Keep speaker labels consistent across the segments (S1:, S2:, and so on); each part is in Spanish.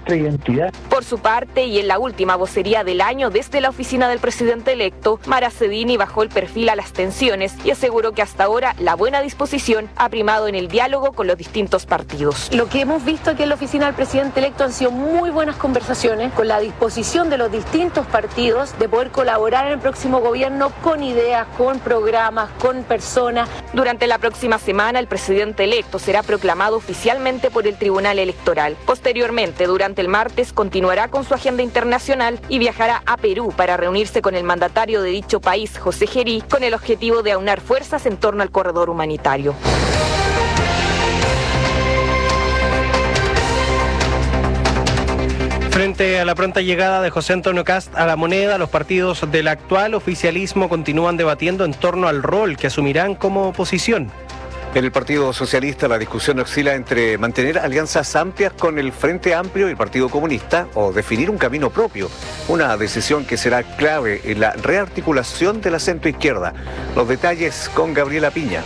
S1: nuestra identidad.
S2: Por su parte, y en la última vocería del año desde la oficina del presidente electo, Mara Cedini bajó el perfil a las tensiones y aseguró que hasta ahora la buena disposición ha primado en el diálogo con los distintos partidos.
S3: Lo que hemos visto aquí en la oficina del presidente electo han sido muy buenas conversaciones con la disposición de los distintos partidos de poder colaborar en el próximo gobierno con ideas, con programas, con personas.
S2: Durante la próxima semana, el presidente electo será proclamado oficialmente por el Tribunal Electoral. Posteriormente, durante el martes, continuará con su agenda internacional y viajará a Perú para reunirse con el mandatario de dicho país, José Gerí, con el objetivo de aunar fuerzas en torno al corredor humanitario.
S4: Frente a la pronta llegada de José Antonio Kast a la moneda, los partidos del actual oficialismo continúan debatiendo en torno al rol que asumirán como oposición.
S5: En el Partido Socialista la discusión oscila entre mantener alianzas amplias con el Frente Amplio y el Partido Comunista o definir un camino propio, una decisión que será clave en la rearticulación de la centroizquierda. Los detalles con Gabriela Piña.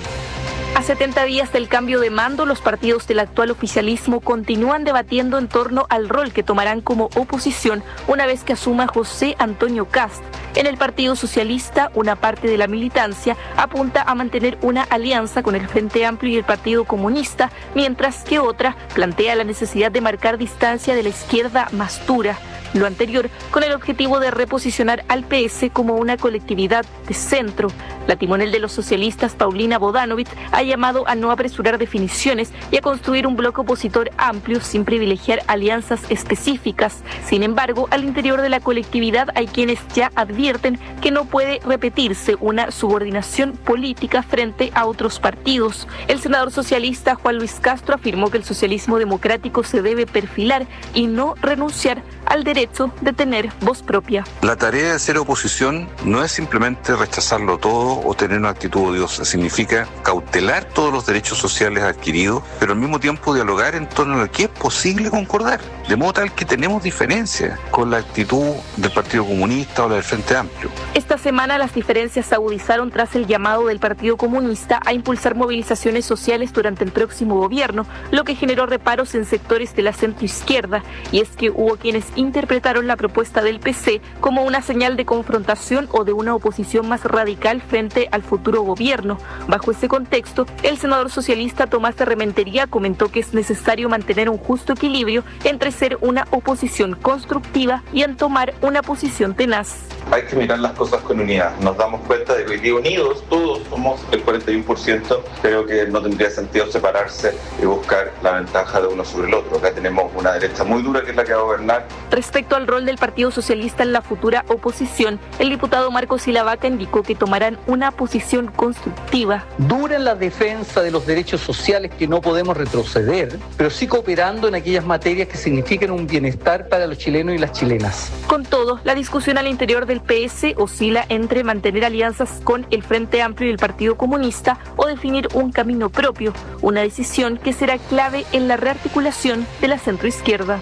S6: A 70 días del cambio de mando, los partidos del actual oficialismo continúan debatiendo en torno al rol que tomarán como oposición una vez que asuma José Antonio Kast. En el Partido Socialista, una parte de la militancia apunta a mantener una alianza con el Frente Amplio y el Partido Comunista, mientras que otra plantea la necesidad de marcar distancia de la izquierda más dura. Lo anterior con el objetivo de reposicionar al PS como una colectividad de centro. La timonel de los socialistas, Paulina Bodanovich, ha llamado a no apresurar definiciones y a construir un bloque opositor amplio sin privilegiar alianzas específicas. Sin embargo, al interior de la colectividad hay quienes ya advierten que no puede repetirse una subordinación política frente a otros partidos. El senador socialista Juan Luis Castro afirmó que el socialismo democrático se debe perfilar y no renunciar al derecho de tener voz propia.
S7: La tarea de ser oposición no es simplemente rechazarlo todo o tener una actitud odiosa, significa cautelar todos los derechos sociales adquiridos, pero al mismo tiempo dialogar en torno a lo que es posible concordar, de modo tal que tenemos diferencias con la actitud del Partido Comunista o la del Frente Amplio.
S6: Esta semana las diferencias se agudizaron tras el llamado del Partido Comunista a impulsar movilizaciones sociales durante el próximo gobierno, lo que generó reparos en sectores de la centroizquierda, y es que hubo quienes interpretaron la propuesta del PC como una señal de confrontación o de una oposición más radical frente al futuro gobierno. Bajo ese contexto, el senador socialista Tomás de Rementería comentó que es necesario mantener un justo equilibrio entre ser una oposición constructiva y en tomar una posición tenaz.
S8: Hay que mirar las cosas con unidad. Nos damos cuenta de que hoy día unidos todos somos el 41%. Creo que no tendría sentido separarse y buscar la ventaja de uno sobre el otro. Acá tenemos una derecha muy dura que es la que va a gobernar.
S6: Respecto al rol del Partido Socialista en la futura oposición, el diputado Marcos Silavaca indicó que tomarán una posición constructiva.
S9: Dura en la defensa de los derechos sociales, que no podemos retroceder, pero sí cooperando en aquellas materias que significan un bienestar para los chilenos y las chilenas.
S6: Con todo, la discusión al interior del PS oscila entre mantener alianzas con el Frente Amplio y el Partido Comunista o definir un camino propio, una decisión que será clave en la rearticulación de la centroizquierda.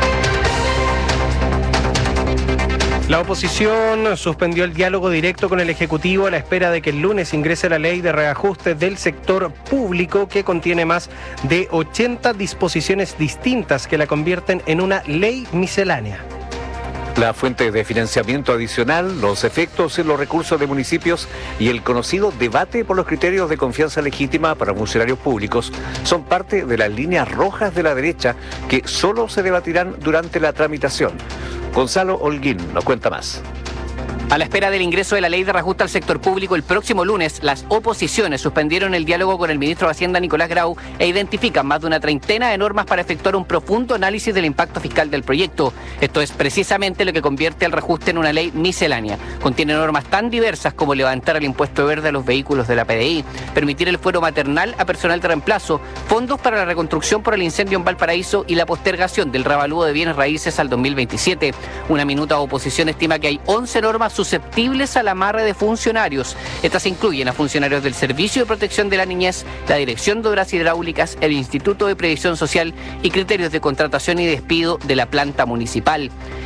S4: La oposición suspendió el diálogo directo con el Ejecutivo a la espera de que el lunes ingrese la ley de reajuste del sector público, que contiene más de 80 disposiciones distintas que la convierten en una ley miscelánea.
S5: La fuente de financiamiento adicional, los efectos en los recursos de municipios y el conocido debate por los criterios de confianza legítima para funcionarios públicos son parte de las líneas rojas de la derecha que solo se debatirán durante la tramitación. Gonzalo Holguín nos cuenta más.
S10: A la espera del ingreso de la ley de reajuste al sector público el próximo lunes, las oposiciones suspendieron el diálogo con el ministro de Hacienda, Nicolás Grau, e identifican más de una treintena de normas para efectuar un profundo análisis del impacto fiscal del proyecto. Esto es precisamente lo que convierte el reajuste en una ley miscelánea. Contiene normas tan diversas como levantar el impuesto verde a los vehículos de la PDI, permitir el fuero maternal a personal de reemplazo, fondos para la reconstrucción por el incendio en Valparaíso y la postergación del reavalúo de bienes raíces al 2027. Una minuta oposición estima que hay 11 normas susceptibles al amarre de funcionarios. Estas incluyen a funcionarios del Servicio de Protección de la Niñez, la Dirección de Obras Hidráulicas, el Instituto de Previsión Social y criterios de contratación y despido de la planta municipal.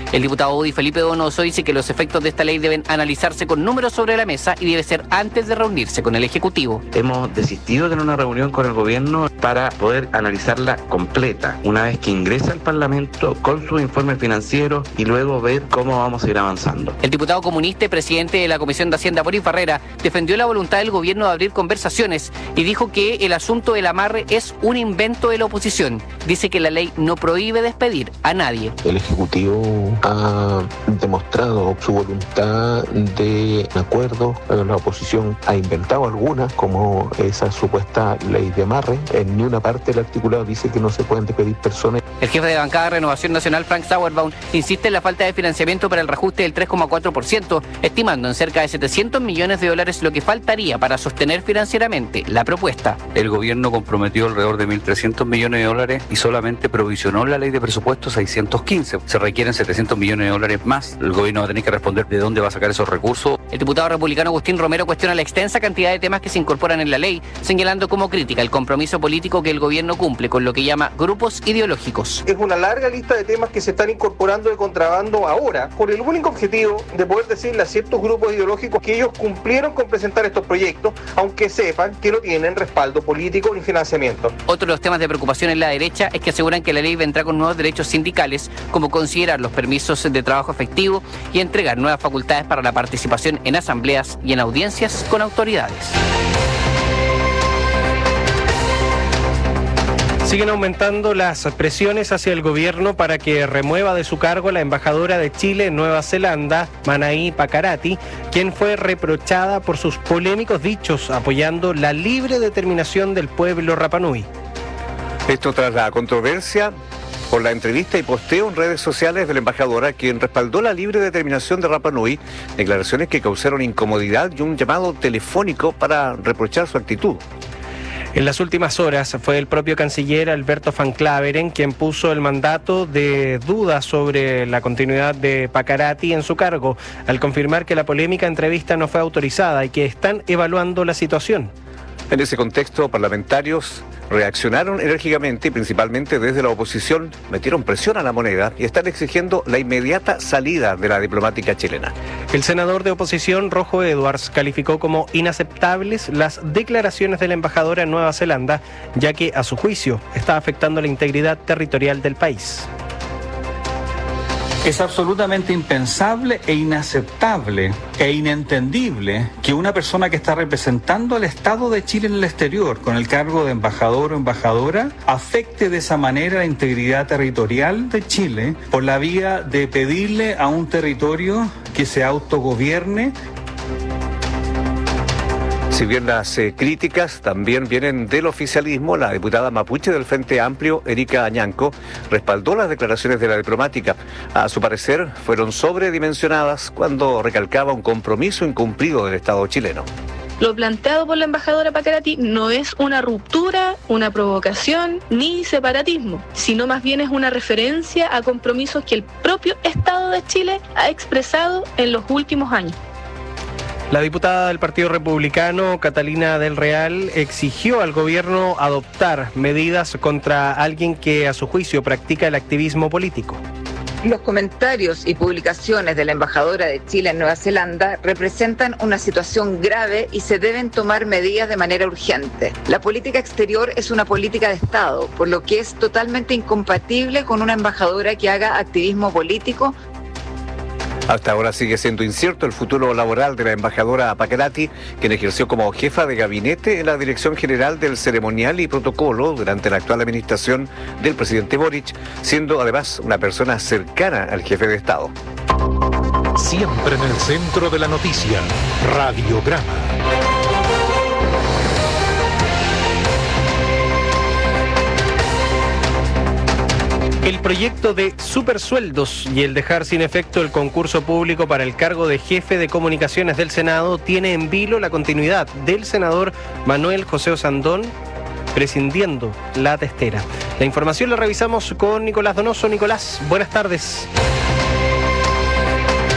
S10: El diputado UDI Felipe Donoso dice que los efectos de esta ley deben analizarse con números sobre la mesa y debe ser antes de reunirse con el Ejecutivo.
S1: Hemos desistido de tener una reunión con el gobierno para poder analizarla completa, una vez que ingresa al Parlamento con sus informes financieros y luego ver cómo vamos a ir avanzando.
S10: El diputado comunista y presidente de la Comisión de Hacienda, Boris Barrera, defendió la voluntad del gobierno de abrir conversaciones y dijo que el asunto del amarre es un invento de la oposición. Dice que la ley no prohíbe despedir a nadie.
S11: El Ejecutivo ha demostrado su voluntad de acuerdo. La oposición ha inventado algunas, como esa supuesta ley de amarre. En ni una parte del articulado dice que no se pueden despedir personas.
S10: El jefe de bancada de Renovación Nacional, Frank Sauerbaum, insiste en la falta de financiamiento para el reajuste del 3,4%, estimando en cerca de $700 millones lo que faltaría para sostener financieramente la propuesta.
S5: El gobierno comprometió alrededor de $1.300 millones y solamente provisionó la ley de presupuesto 615. Se requieren $700 millones más. El gobierno va a tener que responder de dónde va a sacar esos recursos.
S10: El diputado republicano Agustín Romero cuestiona la extensa cantidad de temas que se incorporan en la ley, señalando como crítica el compromiso político que el gobierno cumple con lo que llama grupos ideológicos.
S12: Es una larga lista de temas que se están incorporando de contrabando ahora, por el único objetivo de poder decirle a ciertos grupos ideológicos que ellos cumplieron con presentar estos proyectos, aunque sepan que no tienen respaldo político ni financiamiento.
S10: Otro de los temas de preocupación en la derecha es que aseguran que la ley vendrá con nuevos derechos sindicales, como considerar los permisos de trabajo efectivo y entregar nuevas facultades para la participación en asambleas y en audiencias con autoridades.
S4: Siguen aumentando las presiones hacia el gobierno para que remueva de su cargo a la embajadora de Chile en Nueva Zelanda, Manaí Pakarati, quien fue reprochada por sus polémicos dichos apoyando la libre determinación del pueblo Rapa Nui.
S5: Esto tras la controversia por la entrevista y posteo en redes sociales de la embajadora, quien respaldó la libre determinación de Rapa Nui, declaraciones que causaron incomodidad y un llamado telefónico para reprochar su actitud.
S4: En las últimas horas fue el propio canciller Alberto Van Claveren quien puso el mandato de duda sobre la continuidad de Pakarati en su cargo, al confirmar que la polémica entrevista no fue autorizada y que están evaluando la situación.
S5: En ese contexto, parlamentarios reaccionaron enérgicamente y principalmente desde la oposición metieron presión a la moneda y están exigiendo la inmediata salida de la diplomática chilena.
S4: El senador de oposición, Rojo Edwards, calificó como inaceptables las declaraciones de la embajadora en Nueva Zelanda, ya que, a su juicio, está afectando la integridad territorial del país.
S13: Es absolutamente impensable e inaceptable e inentendible que una persona que está representando al Estado de Chile en el exterior con el cargo de embajador o embajadora afecte de esa manera la integridad territorial de Chile por la vía de pedirle a un territorio que se autogobierne.
S5: Si bien las críticas también vienen del oficialismo, la diputada mapuche del Frente Amplio, Erika Añanco, respaldó las declaraciones de la diplomática. A su parecer, fueron sobredimensionadas cuando recalcaba un compromiso incumplido del Estado chileno.
S6: Lo planteado por la embajadora Pakarati no es una ruptura, una provocación ni separatismo, sino más bien es una referencia a compromisos que el propio Estado de Chile ha expresado en los últimos años.
S4: La diputada del Partido Republicano, Catalina del Real, exigió al gobierno adoptar medidas contra alguien que, a su juicio, practica el activismo político.
S14: Los comentarios y publicaciones de la embajadora de Chile en Nueva Zelanda representan una situación grave y se deben tomar medidas de manera urgente. La política exterior es una política de Estado, por lo que es totalmente incompatible con una embajadora que haga activismo político.
S5: Hasta ahora sigue siendo incierto el futuro laboral de la embajadora Pakarati, quien ejerció como jefa de gabinete en la Dirección General del Ceremonial y Protocolo durante la actual administración del presidente Boric, siendo además una persona cercana al jefe de Estado.
S15: Siempre en el centro de la noticia, Radiograma.
S4: El proyecto de supersueldos y el dejar sin efecto el concurso público para el cargo de jefe de comunicaciones del Senado tiene en vilo la continuidad del senador Manuel José Osandón prescindiendo la testera. La información la revisamos con Nicolás Donoso. Nicolás, buenas tardes.
S16: Hola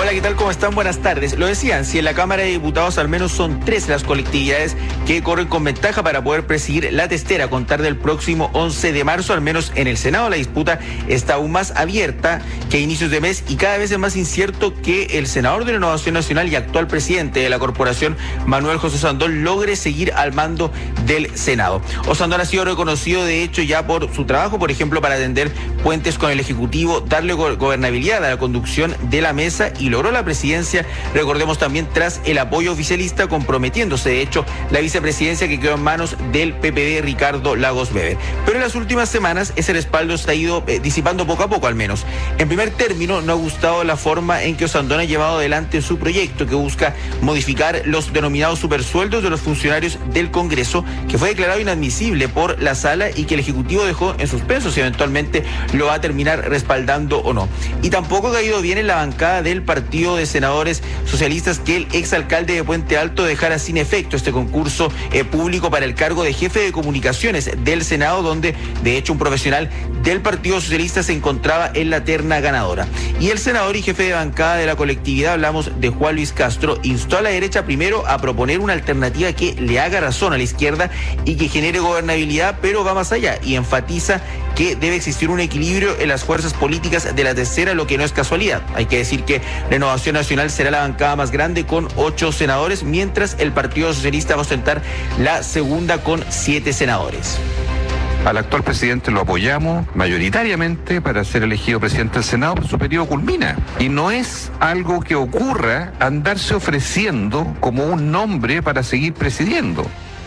S16: Hola, ¿qué tal? ¿Cómo están? Buenas tardes. Lo decían, si en la Cámara de Diputados al menos son 3 las colectividades que corren con ventaja para poder presidir la testera a contar del próximo 11 de marzo, al menos en el Senado la disputa está aún más abierta que a inicios de mes y cada vez es más incierto que el senador de Renovación Nacional y actual presidente de la corporación, Manuel José Osandón, logre seguir al mando del Senado. Osandón ha sido reconocido de hecho ya por su trabajo, por ejemplo, para atender puentes con el Ejecutivo, darle gobernabilidad a la conducción de la mesa y logró la presidencia, recordemos también tras el apoyo oficialista, comprometiéndose de hecho la vicepresidencia que quedó en manos del PPD Ricardo Lagos Weber. Pero en las últimas semanas ese respaldo se ha ido disipando poco a poco al menos. En primer término, no ha gustado la forma en que Osandón ha llevado adelante su proyecto que busca modificar los denominados supersueldos de los funcionarios del Congreso, que fue declarado inadmisible por la sala y que el Ejecutivo dejó en suspenso si eventualmente lo va a terminar respaldando o no. Y tampoco ha caído bien en la bancada del Partido de Senadores Socialistas que el exalcalde de Puente Alto dejara sin efecto este concurso público para el cargo de jefe de comunicaciones del Senado, donde de hecho un profesional del Partido Socialista se encontraba en la terna ganadora. Y el senador y jefe de bancada de la colectividad, hablamos de Juan Luis Castro, instó a la derecha primero a proponer una alternativa que le haga razón a la izquierda y que genere gobernabilidad, pero va más allá y enfatiza que debe existir un equilibrio en las fuerzas políticas de la tercera, lo que no es casualidad. Hay que decir que Renovación Nacional será la bancada más grande con 8 senadores, mientras el Partido Socialista va a ostentar la segunda con 7 senadores.
S7: Al actual presidente lo apoyamos mayoritariamente para ser elegido presidente del Senado, pero su periodo culmina. Y no es algo que ocurra andarse ofreciendo como un nombre para seguir presidiendo.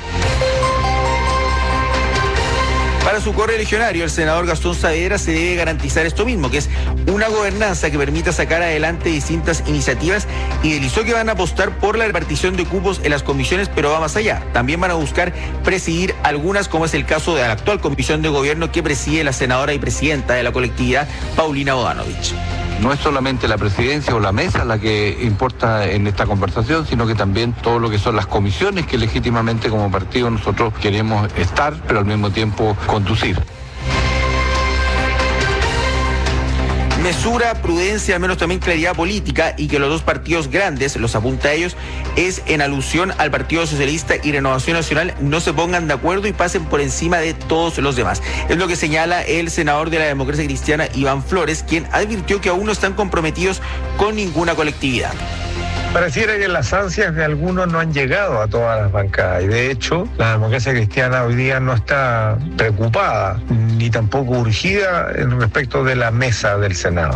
S16: Para su correligionario, el senador Gastón Saavedra, se debe garantizar esto mismo, que es una gobernanza que permita sacar adelante distintas iniciativas, y deslizó que van a apostar por la repartición de cupos en las comisiones, pero va más allá. También van a buscar presidir algunas, como es el caso de la actual comisión de gobierno que preside la senadora y presidenta de la colectividad, Paulina Bodanovich.
S11: No es solamente la presidencia o la mesa la que importa en esta conversación, sino que también todo lo que son las comisiones que legítimamente como partido nosotros queremos estar, pero al mismo tiempo conducir.
S16: Mesura, prudencia, al menos también claridad política, y que los dos partidos grandes, los apunta a ellos, es en alusión al Partido Socialista y Renovación Nacional, no se pongan de acuerdo y pasen por encima de todos los demás. Es lo que señala el senador de la Democracia Cristiana, Iván Flores, quien advirtió que aún no están comprometidos con ninguna colectividad.
S17: Pareciera que las ansias de algunos no han llegado a todas las bancadas y de hecho la Democracia Cristiana hoy día no está preocupada ni tampoco urgida en respecto de la mesa del Senado.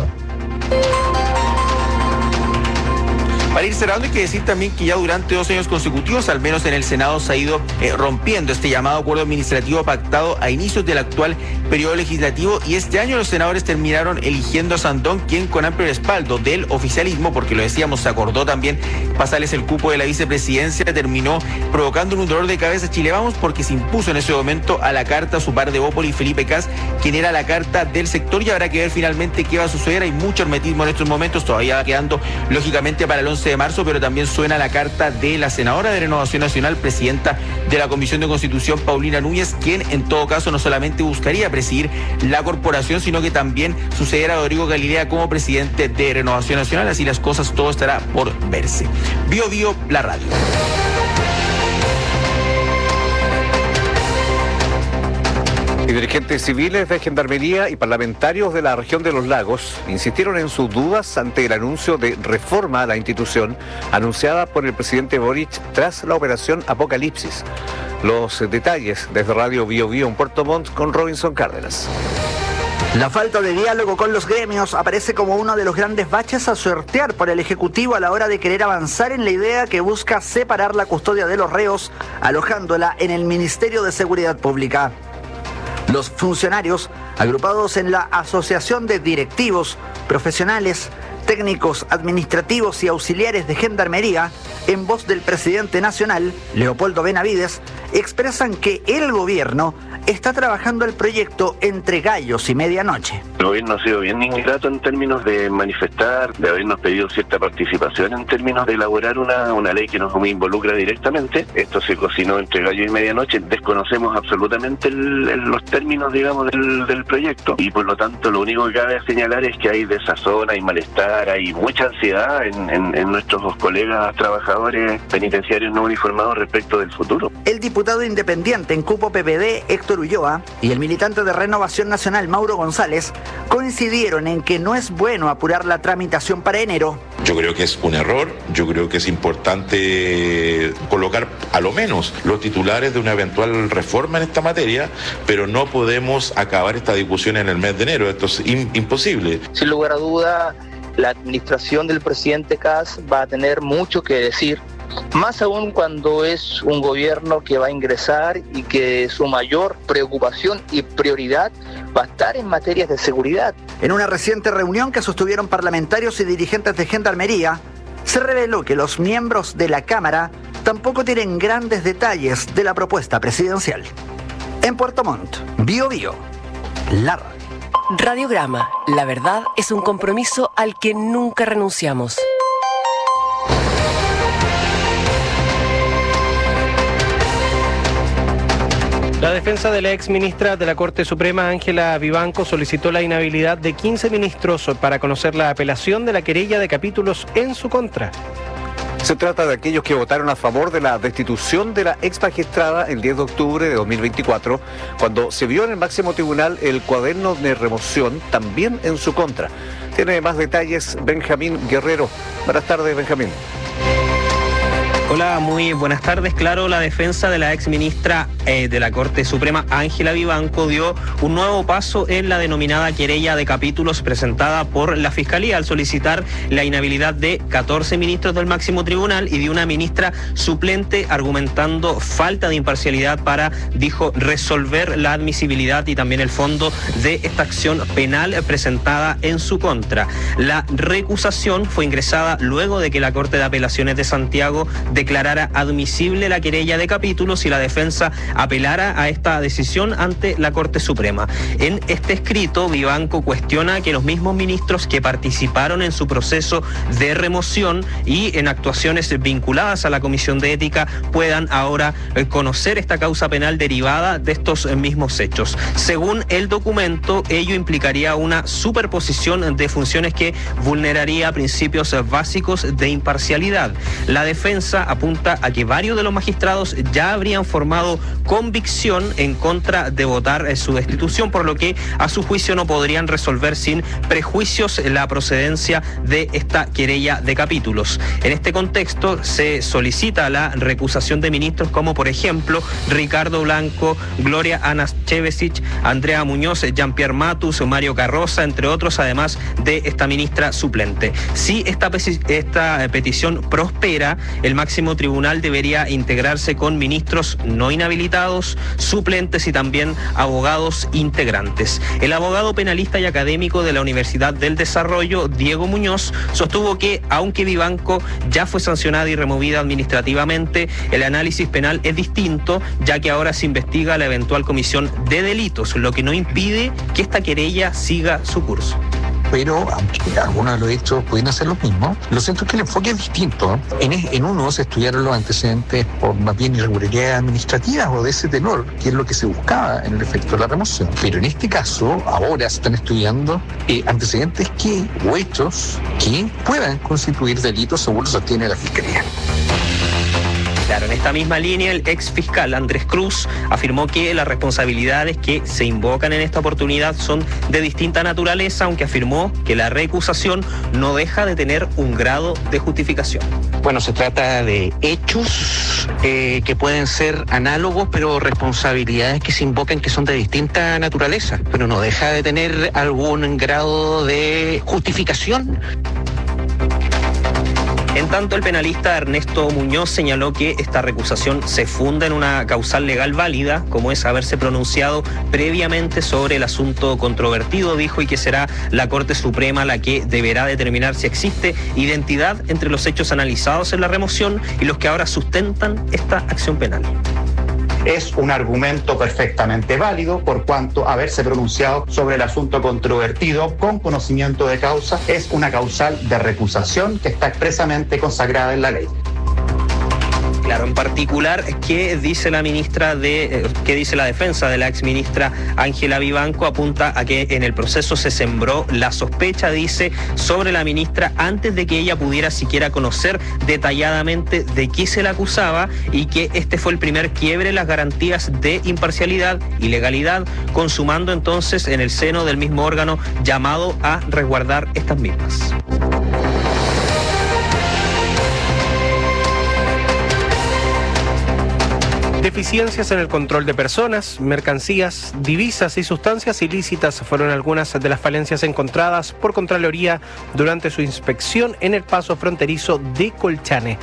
S16: Para ir cerrando, hay que decir también que ya durante 2 años consecutivos, al menos en el Senado, se ha ido rompiendo este llamado acuerdo administrativo pactado a inicios del actual periodo legislativo, y este año los senadores terminaron eligiendo a Osandón, quien con amplio respaldo del oficialismo, porque lo decíamos, se acordó también pasarles el cupo de la vicepresidencia, terminó provocando un dolor de cabeza a Chile Vamos, porque se impuso en ese momento a la carta su par de Bópoli, Felipe Cas, quien era la carta del sector, y habrá que ver finalmente qué va a suceder. Hay mucho hermetismo en estos momentos, todavía va quedando lógicamente para el 11 de marzo, pero también suena la carta de la senadora de Renovación Nacional, presidenta de la Comisión de Constitución, Paulina Núñez, quien en todo caso no solamente buscaría presidir la corporación, sino que también suceder a Rodrigo Galilea como presidente de Renovación Nacional. Así las cosas, todo estará por verse. Bio Bio, la radio.
S5: Y dirigentes civiles de Gendarmería y parlamentarios de la región de los Lagos insistieron en sus dudas ante el anuncio de reforma a la institución anunciada por el presidente Boric tras la operación Apocalipsis. Los detalles desde Radio Bio Bio en Puerto Montt con Robinson Cárdenas.
S18: La falta de diálogo con los gremios aparece como uno de los grandes baches a sortear por el Ejecutivo a la hora de querer avanzar en la idea que busca separar la custodia de los reos, alojándola en el Ministerio de Seguridad Pública. Los funcionarios, agrupados en la Asociación de Directivos, Profesionales, Técnicos, Administrativos y Auxiliares de Gendarmería, en voz del presidente nacional, Leopoldo Benavides, expresan que el gobierno está trabajando el proyecto entre gallos y medianoche.
S19: El gobierno ha sido bien ingrato en términos de manifestar, de habernos pedido cierta participación en términos de elaborar una ley que nos involucra directamente. Esto se cocinó entre gallo y medianoche. Desconocemos absolutamente los términos, digamos, del proyecto, y por lo tanto lo único que cabe señalar es que hay desazón, hay malestar, hay mucha ansiedad en nuestros colegas trabajadores penitenciarios no uniformados respecto del futuro.
S18: El diputado independiente en cupo PPD, Héctor Ulloa, y el militante de Renovación Nacional, Mauro González, coincidieron en que no es bueno apurar la tramitación para enero.
S20: Yo creo que es un error, yo creo que es importante colocar a lo menos los titulares de una eventual reforma en esta materia, pero no podemos acabar esta discusión en el mes de enero, esto es imposible.
S21: Sin lugar a duda, la administración del presidente Kast va a tener mucho que decir, más aún cuando es un gobierno que va a ingresar y que su mayor preocupación y prioridad va a estar en materias de seguridad.
S18: En una reciente reunión que sostuvieron parlamentarios y dirigentes de Gendarmería, se reveló que los miembros de la Cámara tampoco tienen grandes detalles de la propuesta presidencial. En Puerto Montt, Bio Bio, la radio.
S22: Radiograma, la verdad es un compromiso al que nunca renunciamos.
S4: La defensa de la ex ministra de la Corte Suprema, Ángela Vivanco, solicitó la inhabilidad de 15 ministros para conocer la apelación de la querella de capítulos en su contra.
S5: Se trata de aquellos que votaron a favor de la destitución de la ex magistrada el 10 de octubre de 2024, cuando se vio en el máximo tribunal el cuaderno de remoción también en su contra. Tiene más detalles Benjamín Guerrero. Buenas tardes, Benjamín.
S23: Hola, muy buenas tardes. Claro, la defensa de la exministra de la Corte Suprema, Ángela Vivanco, dio un nuevo paso en la denominada querella de capítulos presentada por la Fiscalía al solicitar la inhabilidad de 14 ministros del máximo tribunal y de una ministra suplente, argumentando falta de imparcialidad para, dijo, resolver la admisibilidad y también el fondo de esta acción penal presentada en su contra. La recusación fue ingresada luego de que la Corte de Apelaciones de Santiago declarara admisible la querella de capítulos y la defensa apelara a esta decisión ante la Corte Suprema. En este escrito, Vivanco cuestiona que los mismos ministros que participaron en su proceso de remoción y en actuaciones vinculadas a la Comisión de Ética puedan ahora conocer esta causa penal derivada de estos mismos hechos. Según el documento, ello implicaría una superposición de funciones que vulneraría principios básicos de imparcialidad. La defensa apunta a que varios de los magistrados ya habrían formado convicción en contra de votar su destitución, por lo que a su juicio no podrían resolver sin prejuicios la procedencia de esta querella de capítulos. En este contexto se solicita la recusación de ministros como por ejemplo Ricardo Blanco, Gloria Anaschevesich, Andrea Muñoz, Jean-Pierre Matus, Mario Carroza, entre otros, además de esta ministra suplente. Si esta petición prospera, el máximo tribunal debería integrarse con ministros no inhabilitados, suplentes y también abogados integrantes. El abogado penalista y académico de la Universidad del Desarrollo, Diego Muñoz, sostuvo que, aunque Vivanco ya fue sancionada y removida administrativamente, el análisis penal es distinto, ya que ahora se investiga la eventual comisión de delitos, lo que no impide que esta querella siga su curso.
S24: Pero aunque algunos de los hechos pueden hacer lo mismo, lo cierto es que el enfoque es distinto. En uno se estudiaron los antecedentes por más bien irregularidades administrativas o de ese tenor, que es lo que se buscaba en el efecto de la remoción. Pero en este caso, ahora se están estudiando antecedentes o hechos que puedan constituir delitos según lo sostiene la Fiscalía.
S23: Claro, en esta misma línea, el ex fiscal Andrés Cruz afirmó que las responsabilidades que se invocan en esta oportunidad son de distinta naturaleza, aunque afirmó que la recusación no deja de tener un grado de justificación.
S1: Bueno, se trata de hechos que pueden ser análogos, pero responsabilidades que se invocan que son de distinta naturaleza, pero no deja de tener algún grado de justificación.
S23: En tanto, el penalista Ernesto Muñoz señaló que esta recusación se funda en una causal legal válida, como es haberse pronunciado previamente sobre el asunto controvertido, dijo, y que será la Corte Suprema la que deberá determinar si existe identidad entre los hechos analizados en la remoción y los que ahora sustentan esta acción penal.
S2: es un argumento perfectamente válido por cuanto haberse pronunciado sobre el asunto controvertido con conocimiento de causa es una causal de recusación que está expresamente consagrada en la ley.
S23: Claro, en particular, ¿qué dice la defensa de la exministra Ángela Vivanco? Apunta a que en el proceso se sembró la sospecha, dice, sobre la ministra antes de que ella pudiera siquiera conocer detalladamente de qué se la acusaba y que este fue el primer quiebre en las garantías de imparcialidad y legalidad, consumando entonces en el seno del mismo órgano llamado a resguardar estas mismas.
S4: Deficiencias en el control de personas, mercancías, divisas y sustancias ilícitas fueron algunas de las falencias encontradas por Contraloría durante su inspección en el paso fronterizo de Colchane.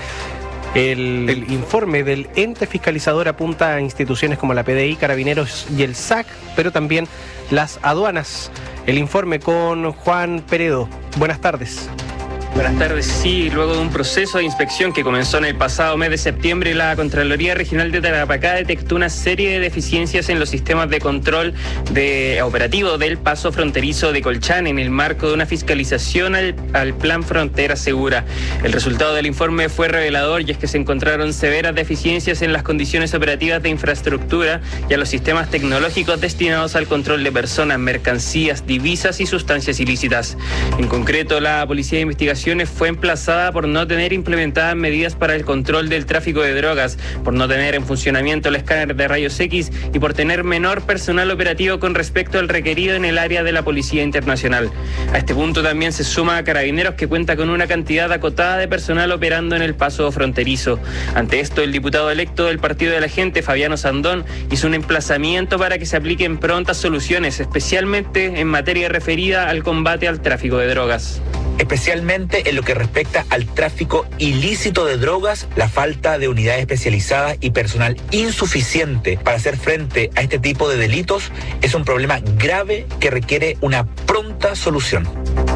S4: El informe del ente fiscalizador apunta a instituciones como la PDI, Carabineros y el SAC, pero también las aduanas. El informe con Juan Peredo. Buenas tardes.
S3: Buenas tardes. Sí, luego de un proceso de inspección que comenzó en el pasado mes de septiembre, la Contraloría Regional de Tarapacá detectó una serie de deficiencias en los sistemas de control operativo del paso fronterizo de Colchane en el marco de una fiscalización al Plan Frontera Segura. El resultado del informe fue revelador y es que se encontraron severas deficiencias en las condiciones operativas de infraestructura y a los sistemas tecnológicos destinados al control de personas, mercancías, divisas y sustancias ilícitas. En concreto, la Policía de Investigación fue emplazada por no tener implementadas medidas para el control del tráfico de drogas, por no tener en funcionamiento el escáner de rayos X y por tener menor personal operativo con respecto al requerido en el área de la Policía Internacional. A este punto también se suma a Carabineros, que cuenta con una cantidad acotada de personal operando en el paso fronterizo. Ante esto, el diputado electo del Partido de la Gente, Fabiano Sandón, hizo un emplazamiento para que se apliquen prontas soluciones, especialmente en materia referida al combate al tráfico de drogas.
S8: Especialmente en lo que respecta al tráfico ilícito de drogas, la falta de unidades especializadas y personal insuficiente para hacer frente a este tipo de delitos es un problema grave que requiere una pronta solución.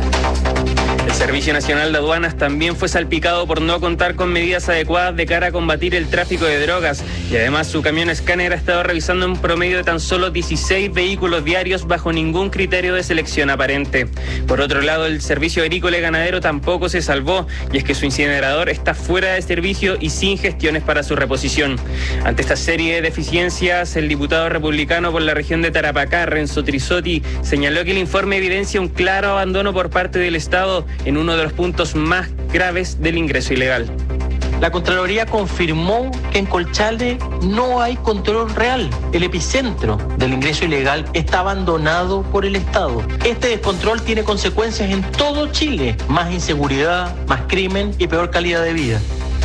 S3: El Servicio Nacional de Aduanas también fue salpicado por no contar con medidas adecuadas de cara a combatir el tráfico de drogas y además su camión escáner ha estado revisando un promedio de tan solo 16 vehículos diarios bajo ningún criterio de selección aparente. Por otro lado, el Servicio Agrícola y Ganadero tampoco se salvó y es que su incinerador está fuera de servicio y sin gestiones para su reposición. Ante esta serie de deficiencias, el diputado republicano por la región de Tarapacá, Renzo Trisotti, señaló que el informe evidencia un claro abandono por parte del Estado en uno de los puntos más graves del ingreso ilegal.
S9: La Contraloría confirmó que en Colchane no hay control real. El epicentro del ingreso ilegal está abandonado por el Estado. Este descontrol tiene consecuencias en todo Chile: más inseguridad, más crimen y peor calidad de vida.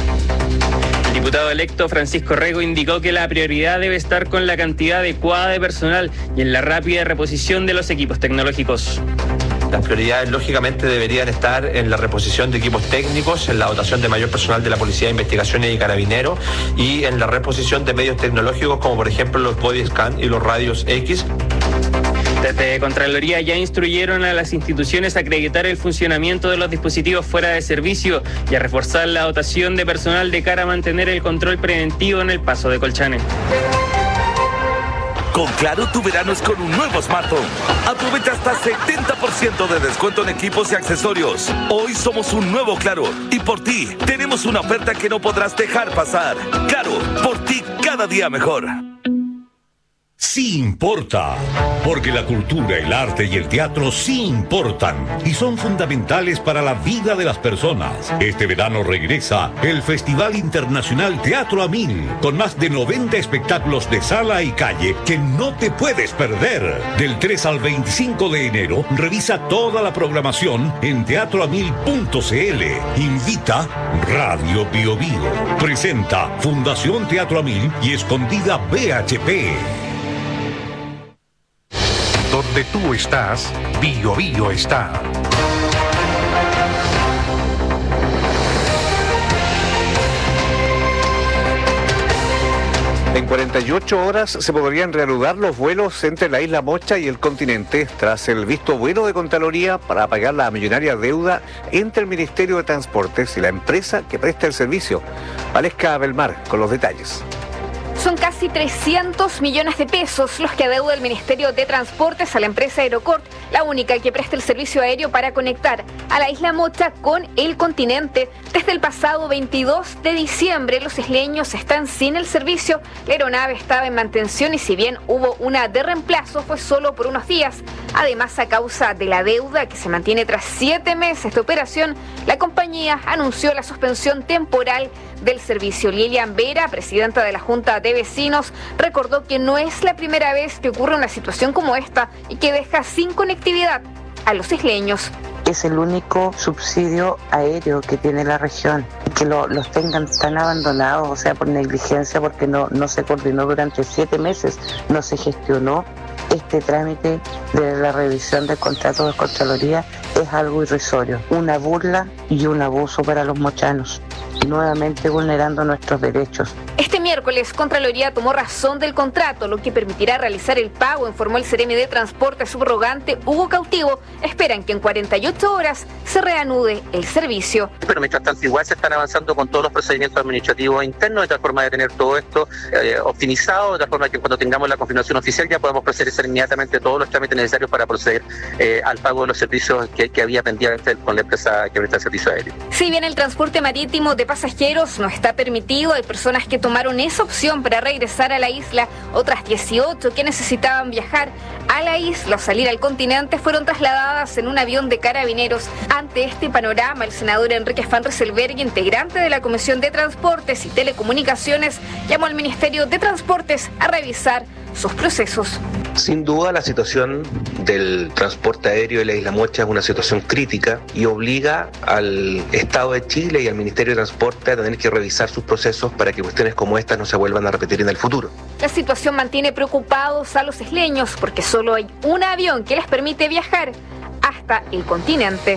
S3: El diputado electo Francisco Rego indicó que la prioridad debe estar con la cantidad adecuada de personal y en la rápida reposición de los equipos tecnológicos.
S25: Las prioridades lógicamente deberían estar en la reposición de equipos técnicos, en la dotación de mayor personal de la Policía de Investigaciones y Carabineros y en la reposición de medios tecnológicos como por ejemplo los body scan y los radios X.
S3: Desde Contraloría ya instruyeron a las instituciones a acreditar el funcionamiento de los dispositivos fuera de servicio y a reforzar la dotación de personal de cara a mantener el control preventivo en el paso de Colchane.
S26: Con Claro, tu verano es con un nuevo smartphone. Aprovecha hasta 70% de descuento en equipos y accesorios. Hoy somos un nuevo Claro y por ti tenemos una oferta que no podrás dejar pasar. Claro, por ti cada día mejor.
S27: Sí importa, porque la cultura, el arte y el teatro sí importan y son fundamentales para la vida de las personas. Este verano regresa el Festival Internacional Teatro a Mil, con más de 90 espectáculos de sala y calle que no te puedes perder. Del 3 al 25 de enero, revisa toda la programación en teatroamil.cl. Invita Radio Bio Bio. Presenta Fundación Teatro a Mil y Escondida BHP.
S15: Donde tú estás, Bio Bio está.
S5: En 48 horas se podrían reanudar los vuelos entre la isla Mocha y el continente tras el visto bueno de Contraloría para pagar la millonaria deuda entre el Ministerio de Transportes y la empresa que presta el servicio. Valesca Belmar con los detalles.
S6: Son casi 300 millones de pesos los que adeuda el Ministerio de Transportes a la empresa Aerocort, la única que presta el servicio aéreo para conectar a la isla Mocha con el continente. Desde el pasado 22 de diciembre, los isleños están sin el servicio. La aeronave estaba en mantención y si bien hubo una de reemplazo, fue solo por unos días. Además, a causa de la deuda que se mantiene tras 7 meses de operación, la compañía anunció la suspensión temporal del servicio. Lilian Vera, presidenta de la Junta de Vecinos, recordó que no es la primera vez que ocurre una situación como esta y que deja sin conectividad a los isleños.
S7: Es el único subsidio aéreo que tiene la región. Que los tengan tan abandonados, o sea, por negligencia, porque no se coordinó durante 7 meses, no se gestionó este trámite de la revisión del contrato de Contraloría, es algo irrisorio, una burla y un abuso para los mochanos, nuevamente vulnerando nuestros derechos.
S6: Este miércoles, Contraloría tomó razón del contrato, lo que permitirá realizar el pago, informó el Seremi de Transporte subrogante Hugo Cautivo. Esperan que en 48 horas se reanude el servicio.
S10: Pero mientras tanto igual se están avanzando con todos los procedimientos administrativos internos, de tal forma de tener todo esto optimizado, de tal forma que cuando tengamos la confirmación oficial ya podemos proceder inmediatamente todos los trámites necesarios para proceder al pago de los servicios que había pendiente con la empresa que presta el servicio aéreo.
S6: Si bien el transporte marítimo de pasajeros no está permitido, hay personas que tomaron esa opción para regresar a la isla. Otras 18 que necesitaban viajar a la isla o salir al continente fueron trasladadas en un avión de Carabineros. Ante este panorama, el senador Enrique Van Rysselberghe, integrante de la Comisión de Transportes y Telecomunicaciones, llamó al Ministerio de Transportes a revisar sus procesos.
S11: Sin duda, la situación del transporte aéreo de la Isla Mocha es una situación crítica y obliga al Estado de Chile y al Ministerio de Transporte a tener que revisar sus procesos para que cuestiones como estas no se vuelvan a repetir en el futuro.
S6: La situación mantiene preocupados a los isleños porque solo hay un avión que les permite viajar hasta el continente.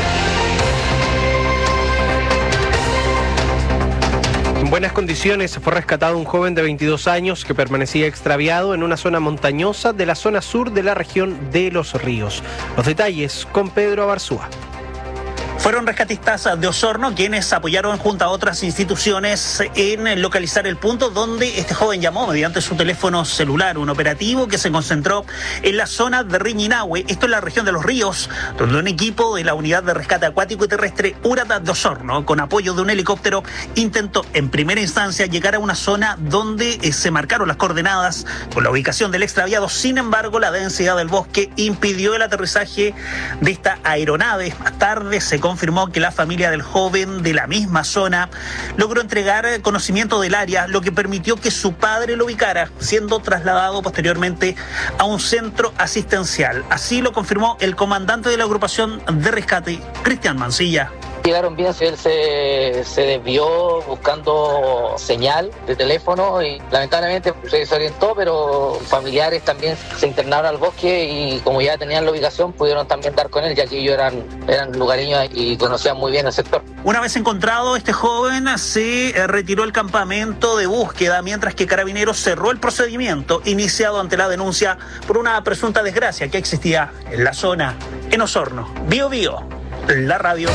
S4: En buenas condiciones fue rescatado un joven de 22 años que permanecía extraviado en una zona montañosa de la zona sur de la región de Los Ríos. Los detalles con Pedro Abarzúa.
S12: Fueron rescatistas de Osorno quienes apoyaron junto a otras instituciones en localizar el punto donde este joven llamó mediante su teléfono celular, un operativo que se concentró en la zona de Riñinahue, esto en la región de Los Ríos, donde un equipo de la Unidad de Rescate Acuático y Terrestre URADA de Osorno, con apoyo de un helicóptero, intentó en primera instancia llegar a una zona donde se marcaron las coordenadas con la ubicación del extraviado. Sin embargo, la densidad del bosque impidió el aterrizaje de esta aeronave. Más tarde se confirmó que la familia del joven de la misma zona logró entregar conocimiento del área, lo que permitió que su padre lo ubicara, siendo trasladado posteriormente a un centro asistencial. Así lo confirmó el comandante de la agrupación de rescate, Cristian Mancilla.
S21: Llegaron bien, él se desvió buscando señal de teléfono y lamentablemente se desorientó, pero familiares también se internaron al bosque y como ya tenían la ubicación pudieron también dar con él, ya que ellos eran lugareños y conocían muy bien el sector.
S12: Una vez encontrado, este joven se retiró del campamento de búsqueda, mientras que Carabineros cerró el procedimiento iniciado ante la denuncia por una presunta desgracia que existía en la zona, en Osorno. Bio Bio, la radio.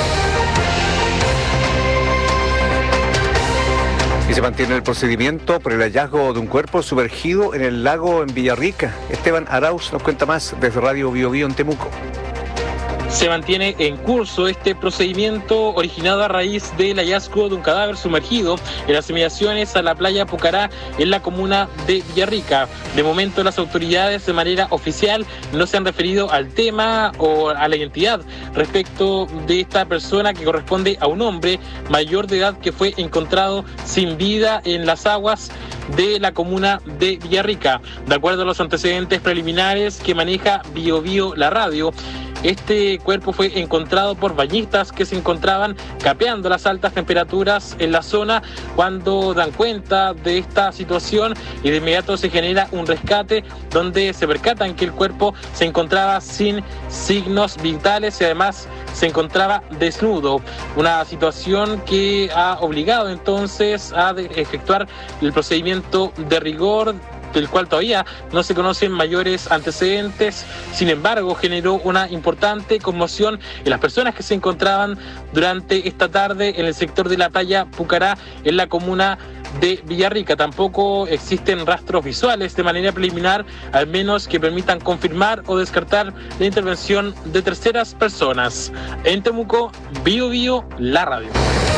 S5: Y se mantiene el procedimiento por el hallazgo de un cuerpo sumergido en el lago en Villarrica. Esteban Arauz nos cuenta más desde Radio Bio Bio en Temuco.
S13: Se mantiene en curso este procedimiento originado a raíz del hallazgo de un cadáver sumergido en las inmediaciones a la playa Pucará en la comuna de Villarrica. De momento las autoridades de manera oficial no se han referido al tema o a la identidad respecto de esta persona que corresponde a un hombre mayor de edad que fue encontrado sin vida en las aguas de la comuna de Villarrica. De acuerdo a los antecedentes preliminares que maneja Bio Bio la radio, este cuerpo fue encontrado por bañistas que se encontraban capeando las altas temperaturas en la zona cuando dan cuenta de esta situación y de inmediato se genera un rescate donde se percatan que el cuerpo se encontraba sin signos vitales y además se encontraba desnudo. Una situación que ha obligado entonces a efectuar el procedimiento de rigor, del cual todavía no se conocen mayores antecedentes. Sin embargo, generó una importante conmoción en las personas que se encontraban durante esta tarde en el sector de la playa Pucará, en la comuna de Villarrica. Tampoco existen rastros visuales de manera preliminar, al menos que permitan confirmar o descartar la intervención de terceras personas. En Temuco, Bio Bio, la radio.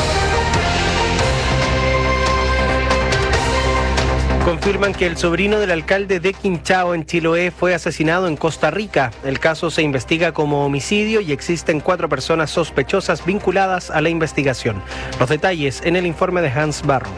S4: Confirman que el sobrino del alcalde de Quinchao, en Chiloé, fue asesinado en Costa Rica. El caso se investiga como homicidio y existen 4 personas sospechosas vinculadas a la investigación. Los detalles en el informe de Hans Barros.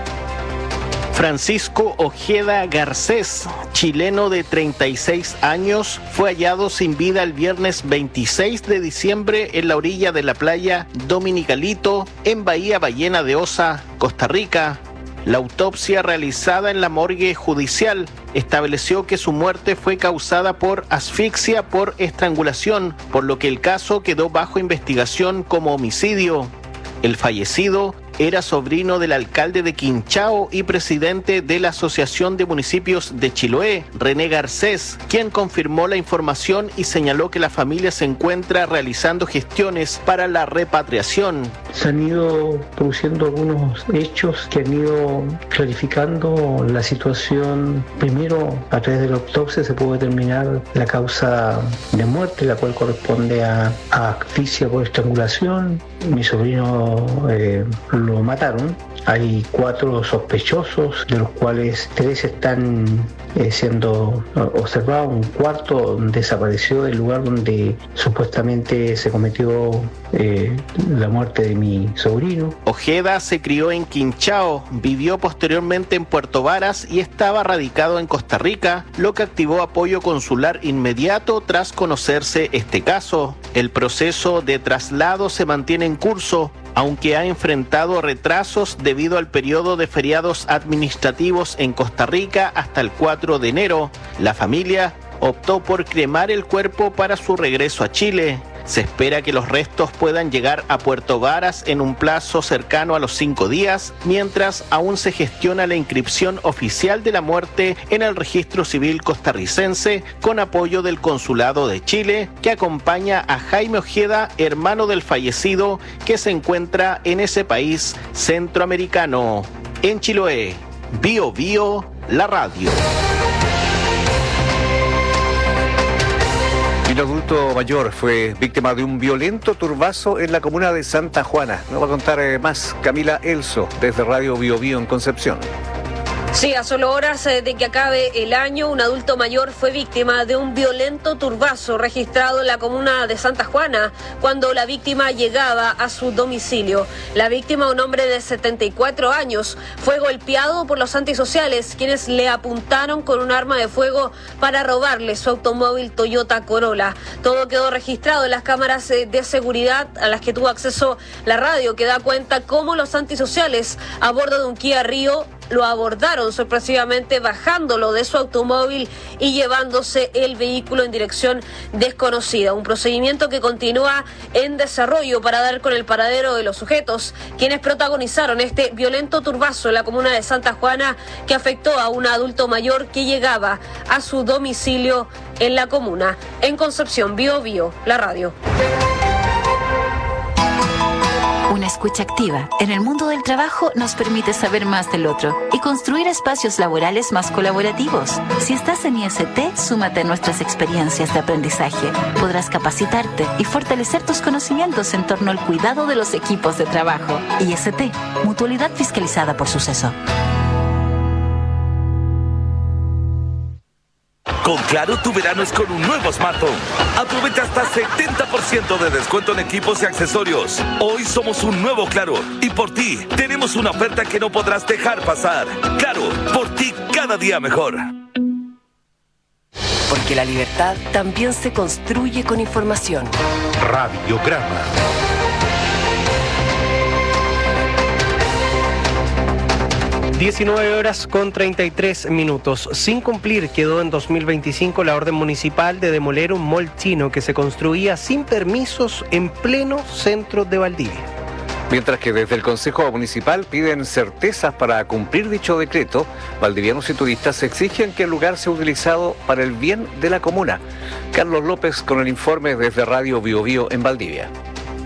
S14: Francisco Ojeda Garcés, chileno de 36 años, fue hallado sin vida el viernes 26 de diciembre en la orilla de la playa Dominicalito, en Bahía Ballena de Osa, Costa Rica. La autopsia realizada en la morgue judicial estableció que su muerte fue causada por asfixia por estrangulación, por lo que el caso quedó bajo investigación como homicidio. El fallecido era sobrino del alcalde de Quinchao y presidente de la Asociación de Municipios de Chiloé, René Garcés, quien confirmó la información y señaló que la familia se encuentra realizando gestiones para la repatriación.
S16: Se han ido produciendo algunos hechos que han ido clarificando la situación. Primero, a través de la autopsia se pudo determinar la causa de muerte, la cual corresponde a asfixia por estrangulación. Mi sobrino lo mataron. Hay 4 sospechosos, de los cuales 3 están siendo observados. Un cuarto desapareció del lugar donde supuestamente se cometió la muerte de mi sobrino.
S14: Ojeda se crió en Quinchao, vivió posteriormente en Puerto Varas y estaba radicado en Costa Rica, lo que activó apoyo consular inmediato tras conocerse este caso. El proceso de traslado se mantiene en curso, aunque ha enfrentado retrasos debido al periodo de feriados administrativos en Costa Rica hasta el 4 de enero. La familia optó por cremar el cuerpo para su regreso a Chile. Se espera que los restos puedan llegar a Puerto Varas en un plazo cercano a los 5 días, mientras aún se gestiona la inscripción oficial de la muerte en el registro civil costarricense, con apoyo del Consulado de Chile, que acompaña a Jaime Ojeda, hermano del fallecido, que se encuentra en ese país centroamericano. En Chiloé, Bio Bio, la radio.
S5: Un adulto mayor fue víctima de un violento turbazo en la comuna de Santa Juana. Nos va a contar más Camila Elso desde Radio Bio Bio en Concepción.
S17: Sí, a solo horas de que acabe el año, un adulto mayor fue víctima de un violento turbazo registrado en la comuna de Santa Juana cuando la víctima llegaba a su domicilio. La víctima, un hombre de 74 años, fue golpeado por los antisociales, quienes le apuntaron con un arma de fuego para robarle su automóvil Toyota Corolla. Todo quedó registrado en las cámaras de seguridad a las que tuvo acceso la radio, que da cuenta cómo los antisociales a bordo de un Kia Rio lo abordaron sorpresivamente, bajándolo de su automóvil y llevándose el vehículo en dirección desconocida. Un procedimiento que continúa en desarrollo para dar con el paradero de los sujetos, quienes protagonizaron este violento turbazo en la comuna de Santa Juana, que afectó a un adulto mayor que llegaba a su domicilio en la comuna. En Concepción, Bio Bio, la radio.
S18: Una escucha activa en el mundo del trabajo nos permite saber más del otro y construir espacios laborales más colaborativos. Si estás en IST, súmate a nuestras experiencias de aprendizaje. Podrás capacitarte y fortalecer tus conocimientos en torno al cuidado de los equipos de trabajo. IST, mutualidad fiscalizada por Suceso.
S26: Con Claro, tu verano es con un nuevo smartphone. Aprovecha hasta 70% de descuento en equipos y accesorios. Hoy somos un nuevo Claro y por ti tenemos una oferta que no podrás dejar pasar. Claro, por ti cada día mejor.
S19: Porque la libertad también se construye con información.
S15: Radiograma.
S4: (19:33). Sin cumplir quedó en 2025 la orden municipal de demoler un mall chino que se construía sin permisos en pleno centro de Valdivia.
S5: Mientras que desde el Consejo Municipal piden certezas para cumplir dicho decreto, valdivianos y turistas exigen que el lugar sea utilizado para el bien de la comuna. Carlos López con el informe desde Radio Bio Bio en Valdivia.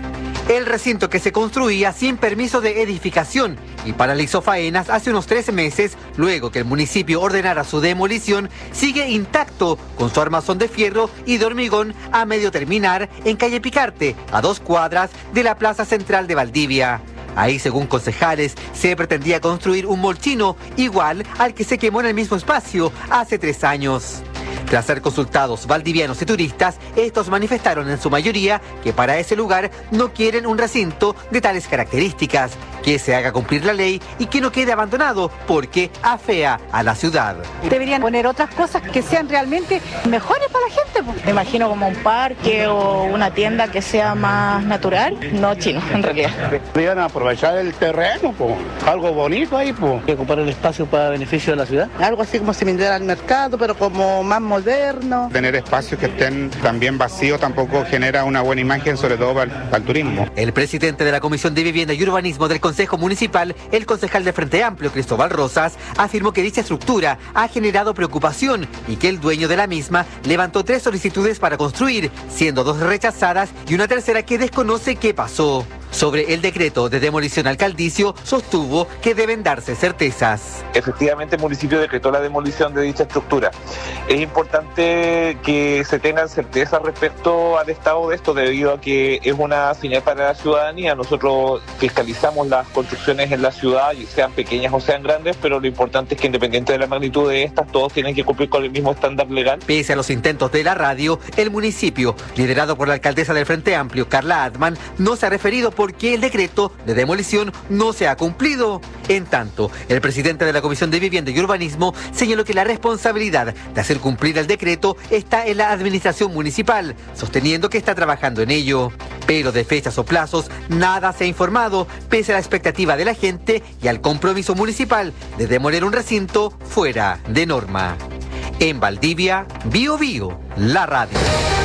S1: El recinto que se construía sin permiso de edificación y paralizó faenas hace unos 13 meses, luego que el municipio ordenara su demolición, sigue intacto con su armazón de fierro y de hormigón a medio terminar en calle Picarte, a 2 cuadras de la plaza central de Valdivia. Ahí, según concejales, se pretendía construir un molchino igual al que se quemó en el mismo espacio hace 3 años. Tras ser consultados valdivianos y turistas, estos manifestaron en su mayoría que para ese lugar no quieren un recinto de tales características, que se haga cumplir la ley y que no quede abandonado porque afea a la ciudad.
S2: Deberían poner otras cosas que sean realmente mejores para la gente. Me imagino como un parque o una tienda que sea más natural, no chino en realidad.
S8: Deberían aprovechar el terreno, algo bonito ahí.
S20: Ocupar el espacio para beneficio de la ciudad.
S2: Algo así como similar al mercado, pero como más moderno.
S22: Tener espacios que estén también vacíos tampoco genera una buena imagen, sobre todo para el turismo.
S1: El presidente de la Comisión de Vivienda y Urbanismo del Consejo Municipal, el concejal de Frente Amplio, Cristóbal Rosas, afirmó que dicha estructura ha generado preocupación y que el dueño de la misma levantó 3 solicitudes para construir, siendo 2 rechazadas y una tercera que desconoce qué pasó. Sobre el decreto de demolición alcaldicio, sostuvo que deben darse certezas.
S23: Efectivamente, el municipio decretó la demolición de dicha estructura. Es importante que se tengan certezas respecto al estado de esto, debido a que es una señal para la ciudadanía. Nosotros fiscalizamos las construcciones en la ciudad, y sean pequeñas o sean grandes, pero lo importante es que, independiente de la magnitud de estas, todos tienen que cumplir con el mismo estándar legal.
S1: Pese a los intentos de la radio, el municipio, liderado por la alcaldesa del Frente Amplio, Carla Atman, no se ha referido porque el decreto de demolición no se ha cumplido. En tanto, el presidente de la Comisión de Vivienda y Urbanismo señaló que la responsabilidad de hacer cumplir el decreto está en la administración municipal, sosteniendo que está trabajando en ello. Pero de fechas o plazos nada se ha informado, pese a la expectativa de la gente y al compromiso municipal de demoler un recinto fuera de norma. En Valdivia, Bio Bio, la radio.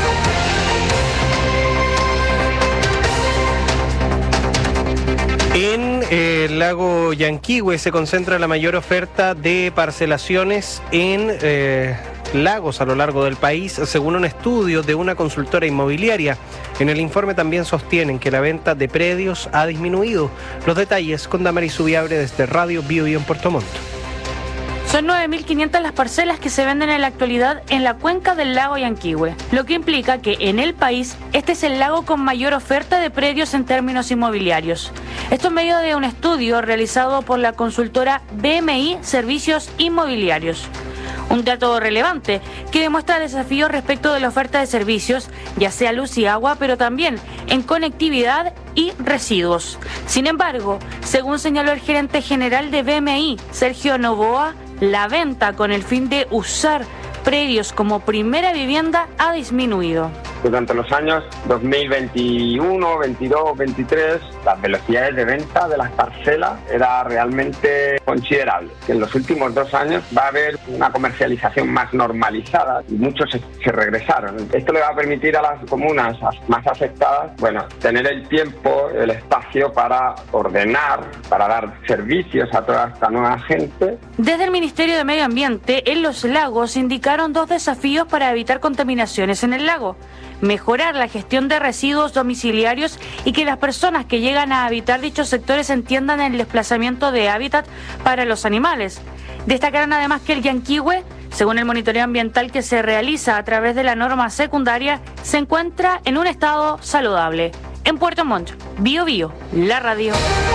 S4: En el lago Yanquihue se concentra la mayor oferta de parcelaciones en lagos a lo largo del país, según un estudio de una consultora inmobiliaria. En el informe también sostienen que la venta de predios ha disminuido. Los detalles con Damaris Subiabre desde Radio Bio Bio en Puerto Montt.
S24: Son 9.500 las parcelas que se venden en la actualidad en la cuenca del lago Yanquihue, lo que implica que en el país este es el lago con mayor oferta de predios en términos inmobiliarios. Esto en medio de un estudio realizado por la consultora BMI Servicios Inmobiliarios. Un dato relevante que demuestra desafíos respecto de la oferta de servicios, ya sea luz y agua, pero también en conectividad y residuos. Sin embargo, según señaló el gerente general de BMI, Sergio Novoa, la venta con el fin de usar predios como primera vivienda ha disminuido.
S28: Durante los años 2021, 22, 23, las velocidades de venta de las parcelas era realmente considerable. En los últimos 2 años va a haber una comercialización más normalizada y muchos se regresaron. Esto le va a permitir a las comunas más afectadas, tener el tiempo, el espacio para ordenar, para dar servicios a toda esta nueva gente.
S24: Desde el Ministerio de Medio Ambiente, en los lagos indicaron 2 desafíos para evitar contaminaciones en el lago: mejorar la gestión de residuos domiciliarios y que las personas que llegan a habitar dichos sectores entiendan el desplazamiento de hábitat para los animales. Destacaron además que el Yanquihue, según el monitoreo ambiental que se realiza a través de la norma secundaria, se encuentra en un estado saludable. En Puerto Montt, Bio Bio, la radio.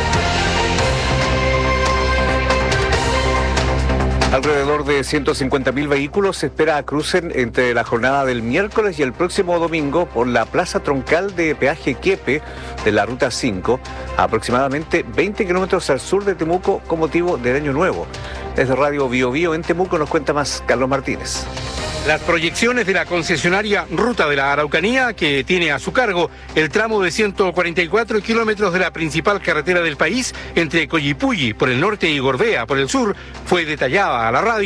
S5: Alrededor de 150.000 vehículos se espera crucen entre la jornada del miércoles y el próximo domingo por la plaza troncal de peaje Quiepe de la Ruta 5, aproximadamente 20 kilómetros al sur de Temuco, con motivo del Año Nuevo. Desde Radio Bio Bio en Temuco nos cuenta más Carlos Martínez.
S29: Las proyecciones de la concesionaria Ruta de la Araucanía, que tiene a su cargo el tramo de 144 kilómetros de la principal carretera del país entre Coyipulli por el norte y Gorbea por el sur, fue detallada a la radio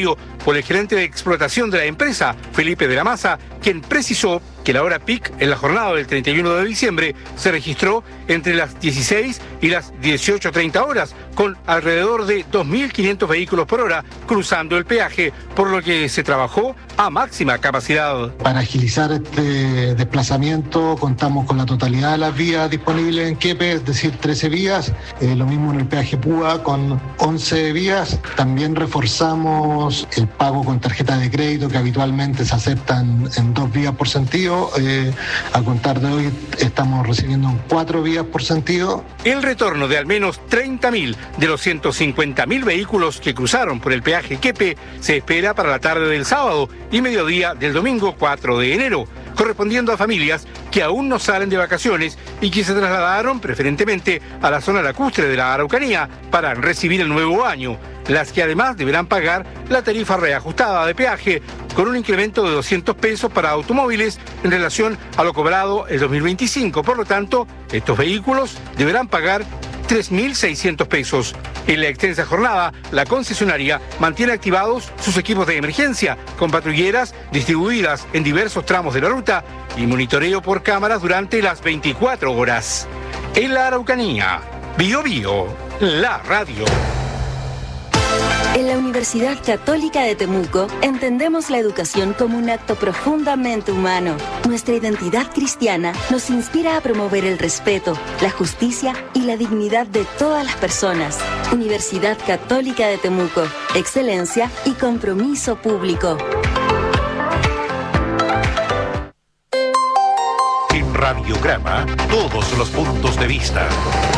S29: por el gerente de explotación de la empresa, Felipe de la Maza, quien precisó que la hora peak en la jornada del 31 de diciembre se registró entre las 16 y las 18:30 horas, con alrededor de 2.500 vehículos por hora cruzando el peaje, por lo que se trabajó a máxima capacidad.
S3: Para agilizar este desplazamiento contamos con la totalidad de las vías disponibles en Quepe, es decir, 13 vías, lo mismo en el peaje Púa con 11 vías. También reforzamos el pago con tarjeta de crédito que habitualmente se aceptan en 2 vías por sentido. A contar de hoy estamos recibiendo 4 vías por sentido.
S29: El retorno de al menos 30.000 de los 150.000 vehículos que cruzaron por el peaje Quepe se espera para la tarde del sábado y mediodía del domingo 4 de enero, correspondiendo a familias que aún no salen de vacaciones y que se trasladaron preferentemente a la zona lacustre de la Araucanía para recibir el nuevo año, las que además deberán pagar la tarifa reajustada de peaje con un incremento de 200 pesos para automóviles en relación a lo cobrado el 2025. Por lo tanto, estos vehículos deberán pagar 3.600 pesos. En la extensa jornada, la concesionaria mantiene activados sus equipos de emergencia con patrulleras distribuidas en diversos tramos de la ruta y monitoreo por cámaras durante las 24 horas. En la Araucanía, Bio Bio, la radio.
S6: En la Universidad Católica de Temuco entendemos la educación como un acto profundamente humano. Nuestra identidad cristiana nos inspira a promover el respeto, la justicia y la dignidad de todas las personas. Universidad Católica de Temuco, excelencia y compromiso público.
S15: En Radiograma, todos los puntos de vista.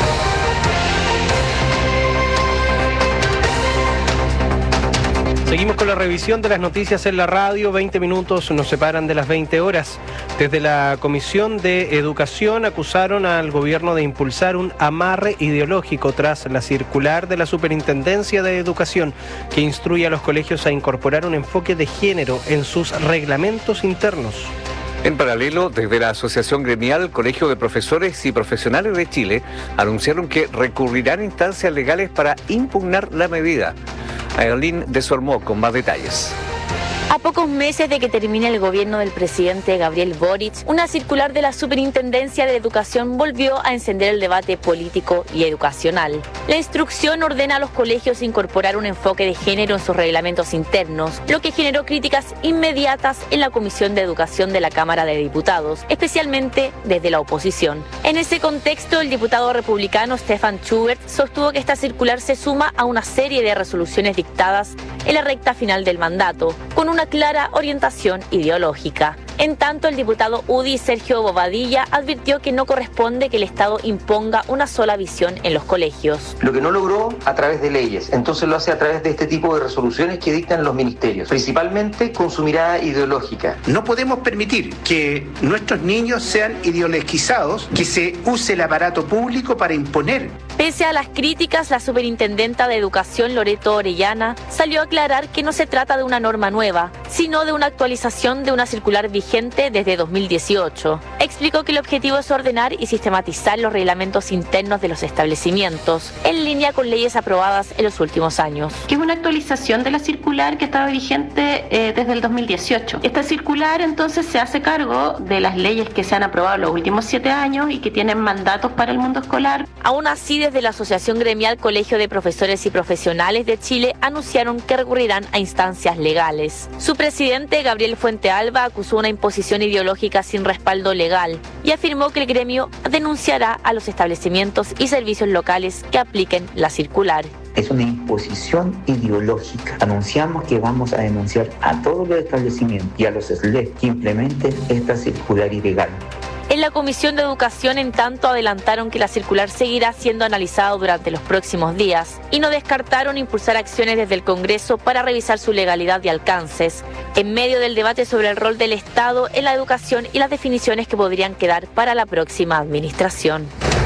S4: Seguimos con la revisión de las noticias en la radio. 20 minutos nos separan de las 20 horas. Desde la Comisión de Educación acusaron al gobierno de impulsar un amarre ideológico tras la circular de la Superintendencia de Educación que instruye a los colegios a incorporar un enfoque de género en sus reglamentos internos.
S5: En paralelo, desde la Asociación Gremial Colegio de Profesores y Profesionales de Chile, anunciaron que recurrirán a instancias legales para impugnar la medida. Ailín Desormeaux con más detalles.
S24: A pocos meses de que termine el gobierno del presidente Gabriel Boric, una circular de la Superintendencia de Educación volvió a encender el debate político y educacional. La instrucción ordena a los colegios incorporar un enfoque de género en sus reglamentos internos, lo que generó críticas inmediatas en la Comisión de Educación de la Cámara de Diputados, especialmente desde la oposición. En ese contexto, el diputado republicano Stefan Schubert sostuvo que esta circular se suma a una serie de resoluciones dictadas en la recta final del mandato, con una clara orientación ideológica. En tanto, el diputado UDI Sergio Bobadilla advirtió que no corresponde que el Estado imponga una sola visión en los colegios.
S7: Lo que no logró a través de leyes, entonces lo hace a través de este tipo de resoluciones que dictan los ministerios, principalmente con su mirada ideológica.
S9: No podemos permitir que nuestros niños sean ideologizados, que se use el aparato público para imponer.
S24: Pese a las críticas, la superintendenta de Educación, Loreto Orellana, salió a aclarar que no se trata de una norma nueva, sino de una actualización de una circular vigente desde 2018. Explicó que el objetivo es ordenar y sistematizar los reglamentos internos de los establecimientos, en línea con leyes aprobadas en los últimos años.
S10: Que es una actualización de la circular que estaba vigente desde el 2018. Esta circular entonces se hace cargo de las leyes que se han aprobado en los últimos 7 años y que tienen mandatos para el mundo escolar.
S24: Aún así, desde la Asociación Gremial Colegio de Profesores y Profesionales de Chile anunciaron que recurrirán a instancias legales. Su presidente, Gabriel Fuente Alba, acusó una imposición ideológica sin respaldo legal y afirmó que el gremio denunciará a los establecimientos y servicios locales que apliquen la circular.
S11: Es una imposición ideológica. Anunciamos que vamos a denunciar a todos los establecimientos y a los SLE que implementen esta circular ilegal.
S24: En la Comisión de Educación, en tanto, adelantaron que la circular seguirá siendo analizada durante los próximos días y no descartaron impulsar acciones desde el Congreso para revisar su legalidad y alcances, en medio del debate sobre el rol del Estado en la educación y las definiciones que podrían quedar para la próxima administración.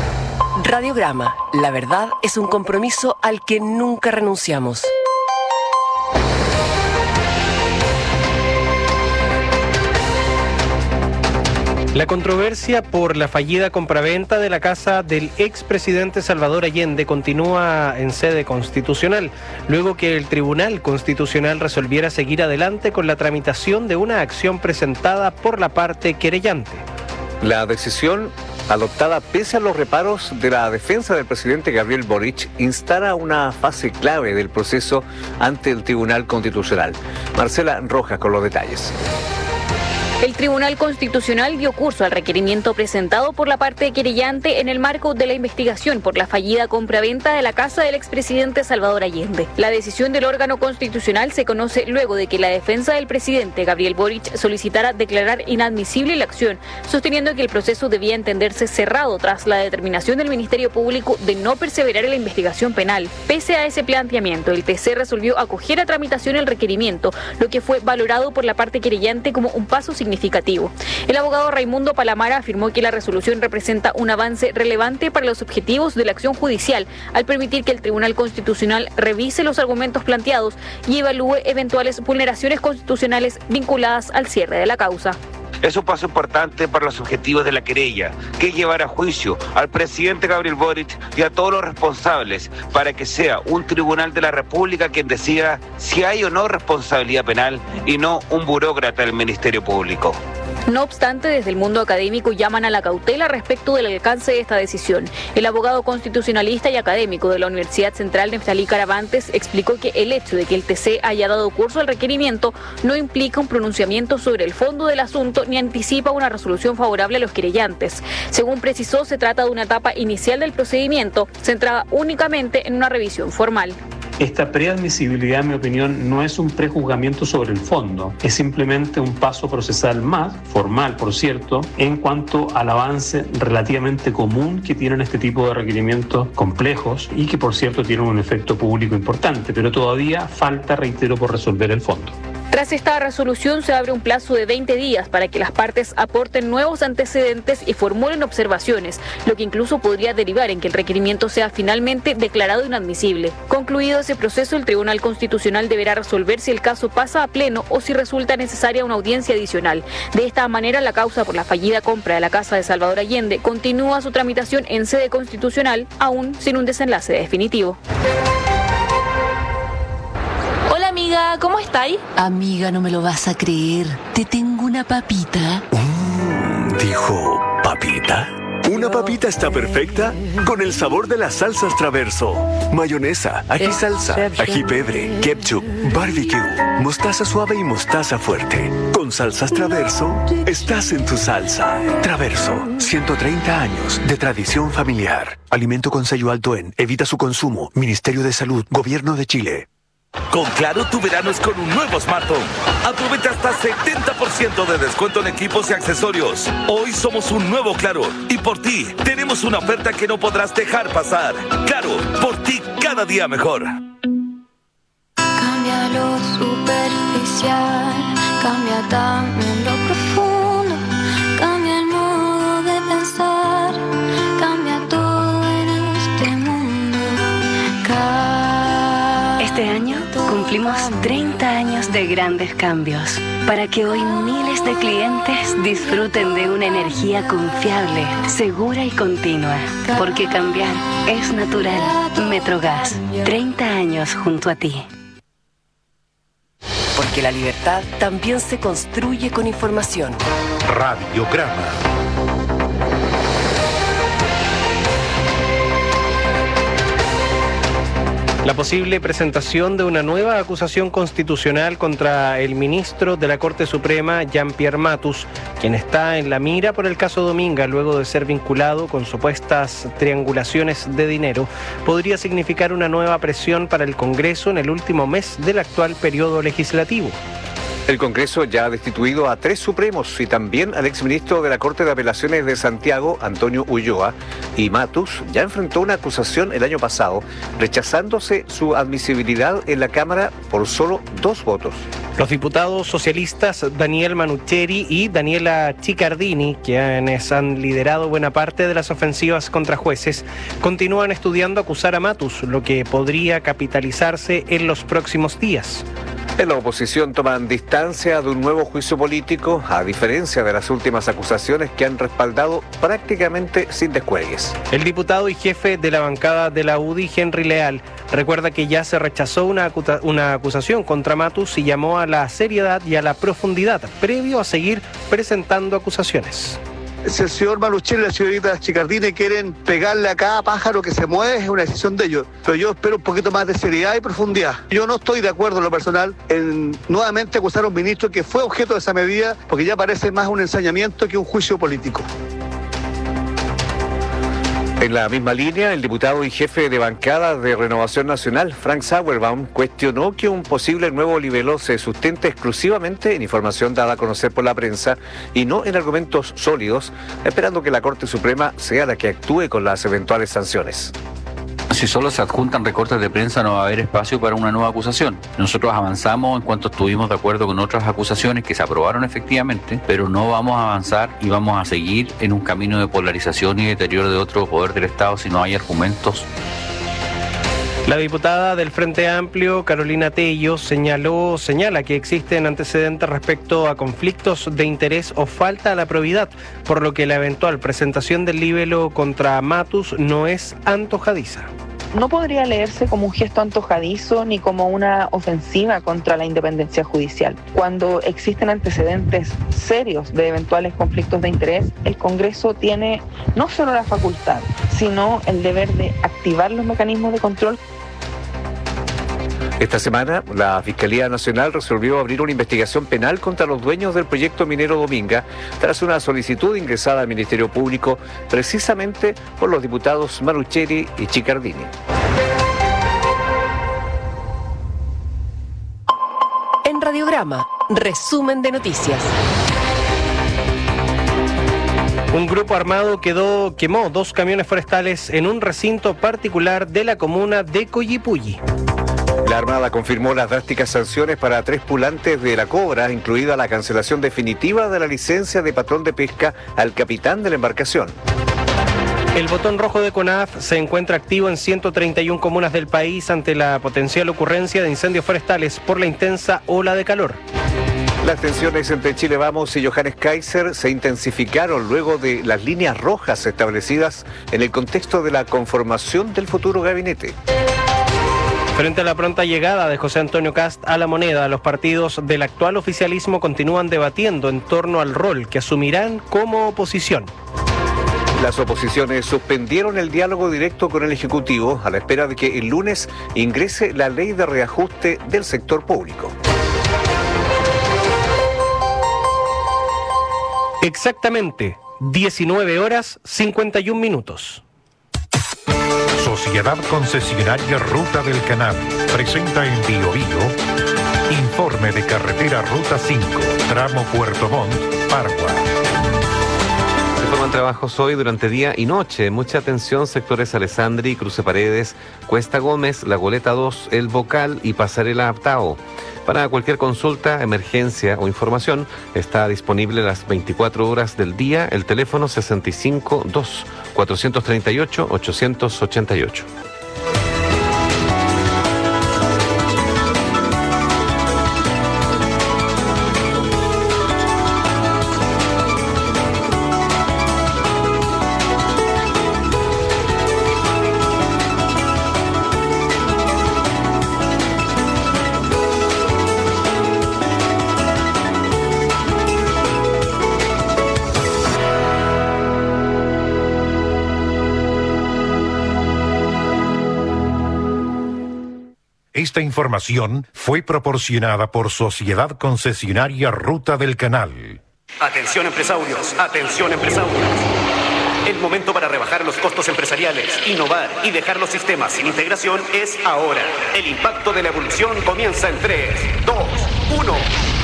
S19: Radiograma, la verdad es un compromiso al que nunca renunciamos.
S4: La controversia por la fallida compraventa de la casa del expresidente Salvador Allende continúa en sede constitucional, luego que el Tribunal Constitucional resolviera seguir adelante con la tramitación de una acción presentada por la parte querellante.
S5: La decisión, adoptada pese a los reparos de la defensa del presidente Gabriel Boric, instala una fase clave del proceso ante el Tribunal Constitucional. Marcela Rojas con los detalles.
S12: El Tribunal Constitucional dio curso al requerimiento presentado por la parte querellante en el marco de la investigación por la fallida compraventa de la casa del expresidente Salvador Allende. La decisión del órgano constitucional se conoce luego de que la defensa del presidente Gabriel Boric solicitara declarar inadmisible la acción, sosteniendo que el proceso debía entenderse cerrado tras la determinación del Ministerio Público de no perseverar en la investigación penal. Pese a ese planteamiento, el TC resolvió acoger a tramitación el requerimiento, lo que fue valorado por la parte querellante como un paso significativo. El abogado Raimundo Palamara afirmó que la resolución representa un avance relevante para los objetivos de la acción judicial al permitir que el Tribunal Constitucional revise los argumentos planteados y evalúe eventuales vulneraciones constitucionales vinculadas al cierre de la causa.
S13: Es un paso importante para los objetivos de la querella, que es llevar a juicio al presidente Gabriel Boric y a todos los responsables para que sea un tribunal de la República quien decida si hay o no responsabilidad penal y no un burócrata del Ministerio Público.
S12: No obstante, desde el mundo académico llaman a la cautela respecto del alcance de esta decisión. El abogado constitucionalista y académico de la Universidad Central, Neftalí Caravantes, explicó que el hecho de que el TC haya dado curso al requerimiento no implica un pronunciamiento sobre el fondo del asunto ni anticipa una resolución favorable a los querellantes. Según precisó, se trata de una etapa inicial del procedimiento, centrada únicamente en una revisión formal.
S14: Esta preadmisibilidad, en mi opinión, no es un prejuzgamiento sobre el fondo, es simplemente un paso procesal más, formal por cierto, en cuanto al avance relativamente común que tienen este tipo de requerimientos complejos y que por cierto tienen un efecto público importante, pero todavía falta, reitero, por resolver el fondo.
S12: Tras esta resolución se abre un plazo de 20 días para que las partes aporten nuevos antecedentes y formulen observaciones, lo que incluso podría derivar en que el requerimiento sea finalmente declarado inadmisible. Concluido ese proceso, el Tribunal Constitucional deberá resolver si el caso pasa a pleno o si resulta necesaria una audiencia adicional. De esta manera, la causa por la fallida compra de la casa de Salvador Allende continúa su tramitación en sede constitucional, aún sin un desenlace definitivo.
S24: Hola amiga, ¿cómo estáis?
S16: Amiga, no me lo vas a creer. Te tengo una papita.
S17: ¿Dijo papita? Una papita está perfecta con el sabor de las salsas Traverso. Mayonesa, ají salsa, ají pebre, ketchup, barbecue, mostaza suave y mostaza fuerte. Con salsas Traverso, estás en tu salsa. Traverso, 130 años de tradición familiar. Alimento con sello alto en. Evita su consumo. Ministerio de Salud, Gobierno de Chile.
S26: Con Claro, tu verano es con un nuevo smartphone. Aprovecha hasta 70% de descuento en equipos y accesorios. Hoy somos un nuevo Claro y por ti tenemos una oferta que no podrás dejar pasar. Claro, por ti cada día mejor.
S18: Cambia lo superficial, cambia también lo profundo, cambia el modo de pensar, cambia todo en este mundo.
S6: Este año cumplimos 30 años de grandes cambios para que hoy miles de clientes disfruten de una energía confiable, segura y continua. Porque cambiar es natural. Metrogas, 30 años junto a ti.
S19: Porque la libertad también se construye con información.
S15: Radiograma.
S4: La posible presentación de una nueva acusación constitucional contra el ministro de la Corte Suprema, Jean-Pierre Matus, quien está en la mira por el caso Dominga luego de ser vinculado con supuestas triangulaciones de dinero, podría significar una nueva presión para el Congreso en el último mes del actual periodo legislativo.
S5: El Congreso ya ha destituido a 3 supremos y también al exministro de la Corte de Apelaciones de Santiago, Antonio Ulloa, y Matus ya enfrentó una acusación el año pasado, rechazándose su admisibilidad en la Cámara por solo 2 votos.
S4: Los diputados socialistas Daniel Manucheri y Daniela Chiccardini, quienes han liderado buena parte de las ofensivas contra jueces, continúan estudiando acusar a Matus, lo que podría capitalizarse en los próximos días.
S5: En la oposición toman distancia de un nuevo juicio político, a diferencia de las últimas acusaciones que han respaldado prácticamente sin descuelgues.
S4: El diputado y jefe de la bancada de la UDI, Henry Leal, recuerda que ya se rechazó una acusación contra Matus y llamó a la seriedad y a la profundidad previo a seguir presentando acusaciones.
S1: Si el señor Malucelli y la señorita Chicardini quieren pegarle a cada pájaro que se mueve, es una decisión de ellos. Pero yo espero un poquito más de seriedad y profundidad. Yo no estoy de acuerdo en lo personal en nuevamente acusar a un ministro que fue objeto de esa medida, porque ya parece más un ensañamiento que un juicio político.
S5: En la misma línea, el diputado y jefe de bancada de Renovación Nacional, Frank Sauerbaum, cuestionó que un posible nuevo libelo se sustente exclusivamente en información dada a conocer por la prensa y no en argumentos sólidos, esperando que la Corte Suprema sea la que actúe con las eventuales sanciones.
S2: Si solo se adjuntan recortes de prensa no va a haber espacio para una nueva acusación. Nosotros avanzamos en cuanto estuvimos de acuerdo con otras acusaciones que se aprobaron efectivamente, pero no vamos a avanzar y vamos a seguir en un camino de polarización y deterioro de otro poder del Estado si no hay argumentos.
S4: La diputada del Frente Amplio, Carolina Tello, señala que existen antecedentes respecto a conflictos de interés o falta a la probidad, por lo que la eventual presentación del libelo contra Matus no es antojadiza.
S8: No podría leerse como un gesto antojadizo ni como una ofensiva contra la independencia judicial. Cuando existen antecedentes serios de eventuales conflictos de interés, el Congreso tiene no solo la facultad, sino el deber de activar los mecanismos de control.
S5: Esta semana, la Fiscalía Nacional resolvió abrir una investigación penal contra los dueños del proyecto minero Dominga, tras una solicitud ingresada al Ministerio Público precisamente por los diputados Malucelli y Chicardini.
S19: En Radiograma, resumen de noticias.
S4: Un grupo armado quemó 2 camiones forestales en un recinto particular de la comuna de Collipulli.
S5: La Armada confirmó las drásticas sanciones para 3 pulantes de la Cobra, incluida la cancelación definitiva de la licencia de patrón de pesca al capitán de la embarcación.
S4: El botón rojo de CONAF se encuentra activo en 131 comunas del país ante la potencial ocurrencia de incendios forestales por la intensa ola de calor.
S5: Las tensiones entre Chile Vamos y Johannes Kaiser se intensificaron luego de las líneas rojas establecidas en el contexto de la conformación del futuro gabinete.
S4: Frente a la pronta llegada de José Antonio Kast a la moneda, los partidos del actual oficialismo continúan debatiendo en torno al rol que asumirán como oposición.
S5: Las oposiciones suspendieron el diálogo directo con el Ejecutivo a la espera de que el lunes ingrese la ley de reajuste del sector público.
S4: Exactamente, 19 horas 51 minutos.
S15: Sociedad Concesionaria Ruta del Canal presenta en Bio Bio informe de carretera Ruta 5, tramo Puerto Montt, Pargua.
S20: Se forman trabajos hoy durante día y noche. Mucha atención, sectores Alessandri, Cruce Paredes, Cuesta Gómez, La Goleta 2, El Bocal y Pasarela Aptao. Para cualquier consulta, emergencia o información, está disponible las 24 horas del día el teléfono 652 438 888.
S15: Esta información fue proporcionada por Sociedad Concesionaria Ruta del Canal.
S21: Atención empresarios, atención empresarios. El momento para rebajar los costos empresariales, innovar y dejar los sistemas sin integración es ahora. El impacto de la evolución comienza en 3, 2, 1.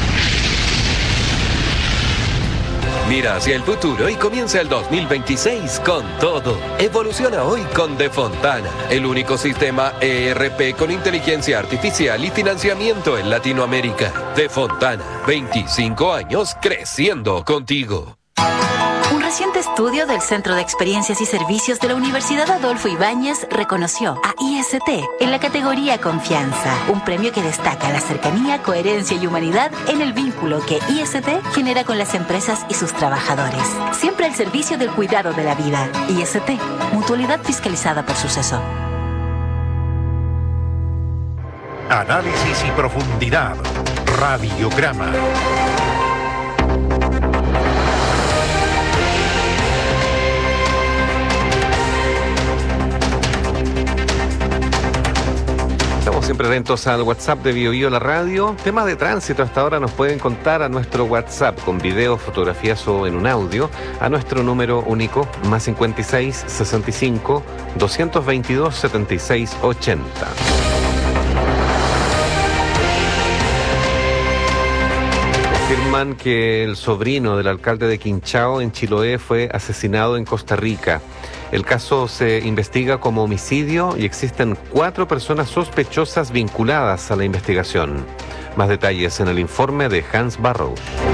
S22: Mira hacia el futuro y comienza el 2026 con todo. Evoluciona hoy con De Fontana, el único sistema ERP con inteligencia artificial y financiamiento en Latinoamérica. De Fontana, 25 años creciendo contigo.
S3: reciente estudio del Centro de Experiencias y Servicios de la Universidad Adolfo Ibáñez reconoció a IST en la categoría Confianza, un premio que destaca la cercanía, coherencia y humanidad en el vínculo que IST genera con las empresas y sus trabajadores. Siempre al servicio del cuidado de la vida. IST, Mutualidad fiscalizada por Suceso.
S15: Análisis y profundidad. Radiograma.
S20: Estamos siempre atentos al WhatsApp de Bio Bio La Radio. Temas de tránsito hasta ahora nos pueden contar a nuestro WhatsApp con video, fotografías o en un audio a nuestro número único más 56 65 222 76 80. Afirman que el sobrino del alcalde de Quinchao en Chiloé fue asesinado en Costa Rica. El caso se investiga como homicidio y existen 4 personas sospechosas vinculadas a la investigación. Más detalles en el informe de Hans Barrow.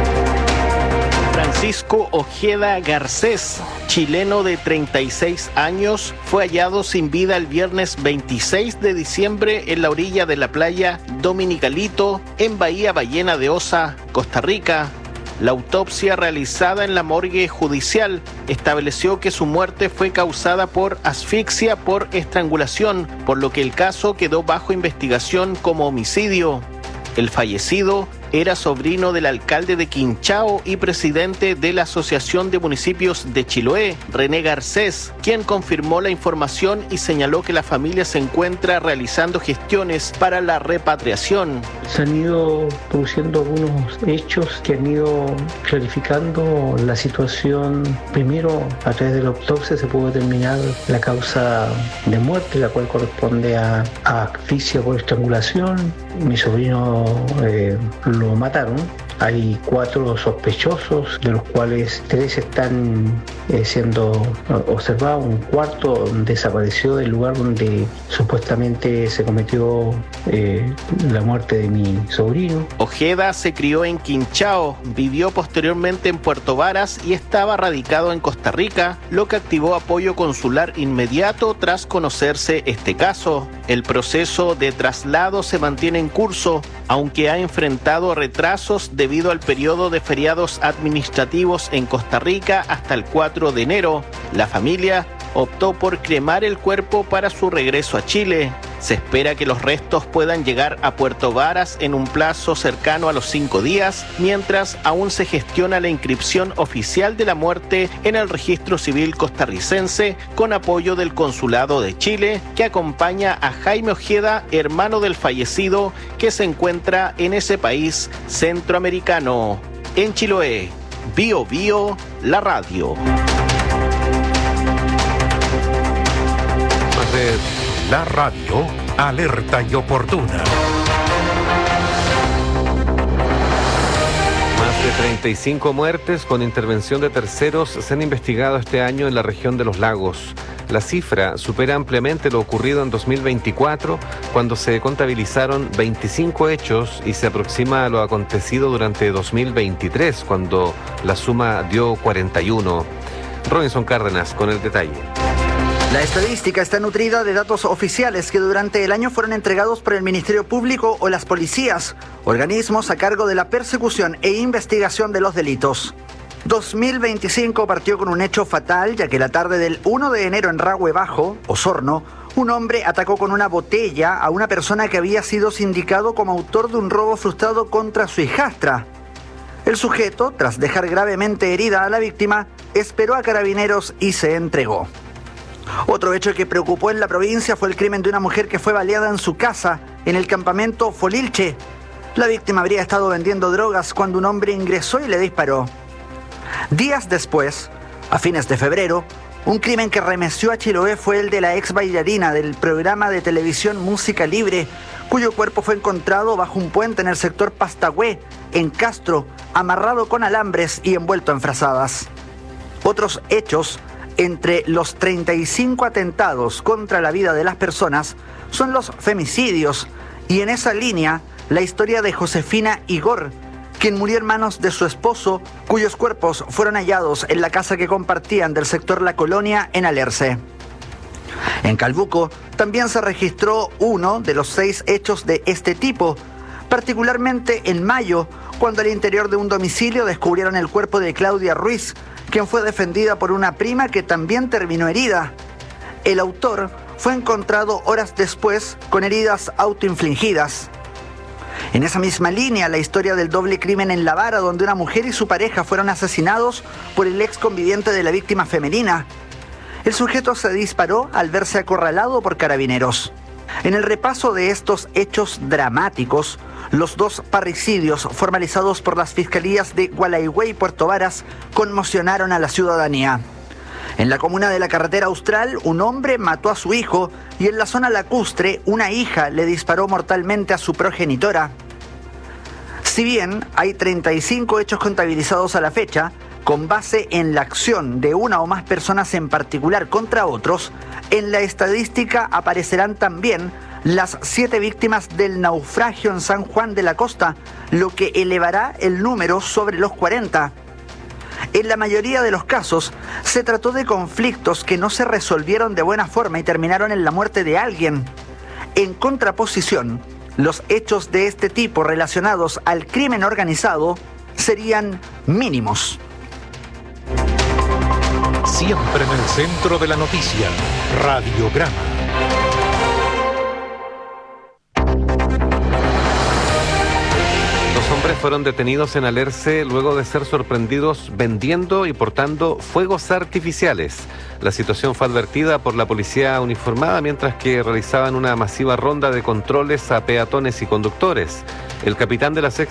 S7: Francisco Ojeda Garcés, chileno de 36 años, fue hallado sin vida el viernes 26 de diciembre en la orilla de la playa Dominicalito, en Bahía Ballena de Osa, Costa Rica. La autopsia realizada en la morgue judicial estableció que su muerte fue causada por asfixia por estrangulación, por lo que el caso quedó bajo investigación como homicidio. El fallecido era sobrino del alcalde de Quinchao y presidente de la Asociación de Municipios de Chiloé, René Garcés, quien confirmó la información y señaló que la familia se encuentra realizando gestiones para la repatriación.
S9: Se han ido produciendo algunos hechos que han ido clarificando la situación. Primero, a través de la autopsia se pudo determinar la causa de muerte, la cual corresponde a asfixia por estrangulación. Mi sobrino lo mataron. Hay 4 sospechosos, de los cuales 3 están siendo observados. Un cuarto desapareció del lugar donde supuestamente se cometió la muerte de mi sobrino.
S7: Ojeda se crió en Quinchao, vivió posteriormente en Puerto Varas y estaba radicado en Costa Rica, lo que activó apoyo consular inmediato tras conocerse este caso. El proceso de traslado se mantiene en curso, aunque ha enfrentado retrasos debido al periodo de feriados administrativos en Costa Rica hasta el 4 de enero. La familia optó por cremar el cuerpo para su regreso a Chile. Se espera que los restos puedan llegar a Puerto Varas en un plazo cercano a los 5 días, mientras aún se gestiona la inscripción oficial de la muerte en el registro civil costarricense con apoyo del Consulado de Chile, que acompaña a Jaime Ojeda, hermano del fallecido, que se encuentra en ese país centroamericano. En Chiloé, Bio Bio, la radio.
S15: La radio, alerta y oportuna.
S20: Más de 35 muertes con intervención de terceros se han investigado este año en la región de los lagos. La cifra supera ampliamente lo ocurrido en 2024, cuando se contabilizaron 25 hechos, y se aproxima a lo acontecido durante 2023, cuando la suma dio 41. Robinson Cárdenas con el detalle.
S10: La estadística está nutrida de datos oficiales que durante el año fueron entregados por el Ministerio Público o las policías, organismos a cargo de la persecución e investigación de los delitos. 2025 partió con un hecho fatal, ya que la tarde del 1 de enero en Rahue Bajo, Osorno, un hombre atacó con una botella a una persona que había sido sindicado como autor de un robo frustrado contra su hijastra. El sujeto, tras dejar gravemente herida a la víctima, esperó a carabineros y se entregó. Otro hecho que preocupó en la provincia fue el crimen de una mujer que fue baleada en su casa, en el campamento Folilche. La víctima habría estado vendiendo drogas cuando un hombre ingresó y le disparó. Días después, a fines de febrero, un crimen que remeció a Chiloé fue el de la ex bailarina del programa de televisión Música Libre, cuyo cuerpo fue encontrado bajo un puente en el sector Pastagüé, en Castro, amarrado con alambres y envuelto en frazadas. Otros hechos entre los 35 atentados contra la vida de las personas son los femicidios, y en esa línea la historia de Josefina Igor, quien murió en manos de su esposo, cuyos cuerpos fueron hallados en la casa que compartían del sector La Colonia en Alerce. En Calbuco también se registró uno de los 6 hechos de este tipo, particularmente en mayo, cuando al interior de un domicilio descubrieron el cuerpo de Claudia Ruiz, quien fue defendida por una prima que también terminó herida. El autor fue encontrado horas después con heridas autoinfligidas. En esa misma línea, la historia del doble crimen en La Vara, donde una mujer y su pareja fueron asesinados por el ex conviviente de la víctima femenina. El sujeto se disparó al verse acorralado por carabineros. En el repaso de estos hechos dramáticos, los 2 parricidios formalizados por las fiscalías de Gualeguay y Puerto Varas conmocionaron a la ciudadanía. En la comuna de la Carretera Austral, un hombre mató a su hijo y en la zona lacustre, una hija le disparó mortalmente a su progenitora. Si bien hay 35 hechos contabilizados a la fecha, con base en la acción de una o más personas en particular contra otros, en la estadística aparecerán también las 7 víctimas del naufragio en San Juan de la Costa, lo que elevará el número sobre los 40. En la mayoría de los casos, se trató de conflictos que no se resolvieron de buena forma y terminaron en la muerte de alguien. En contraposición, los hechos de este tipo relacionados al crimen organizado serían mínimos.
S15: Siempre en el centro de la noticia, Radiograma.
S20: Dos hombres fueron detenidos en Alerce luego de ser sorprendidos vendiendo y portando fuegos artificiales. La situación fue advertida por la policía uniformada mientras que realizaban una masiva ronda de controles a peatones y conductores. El capitán de la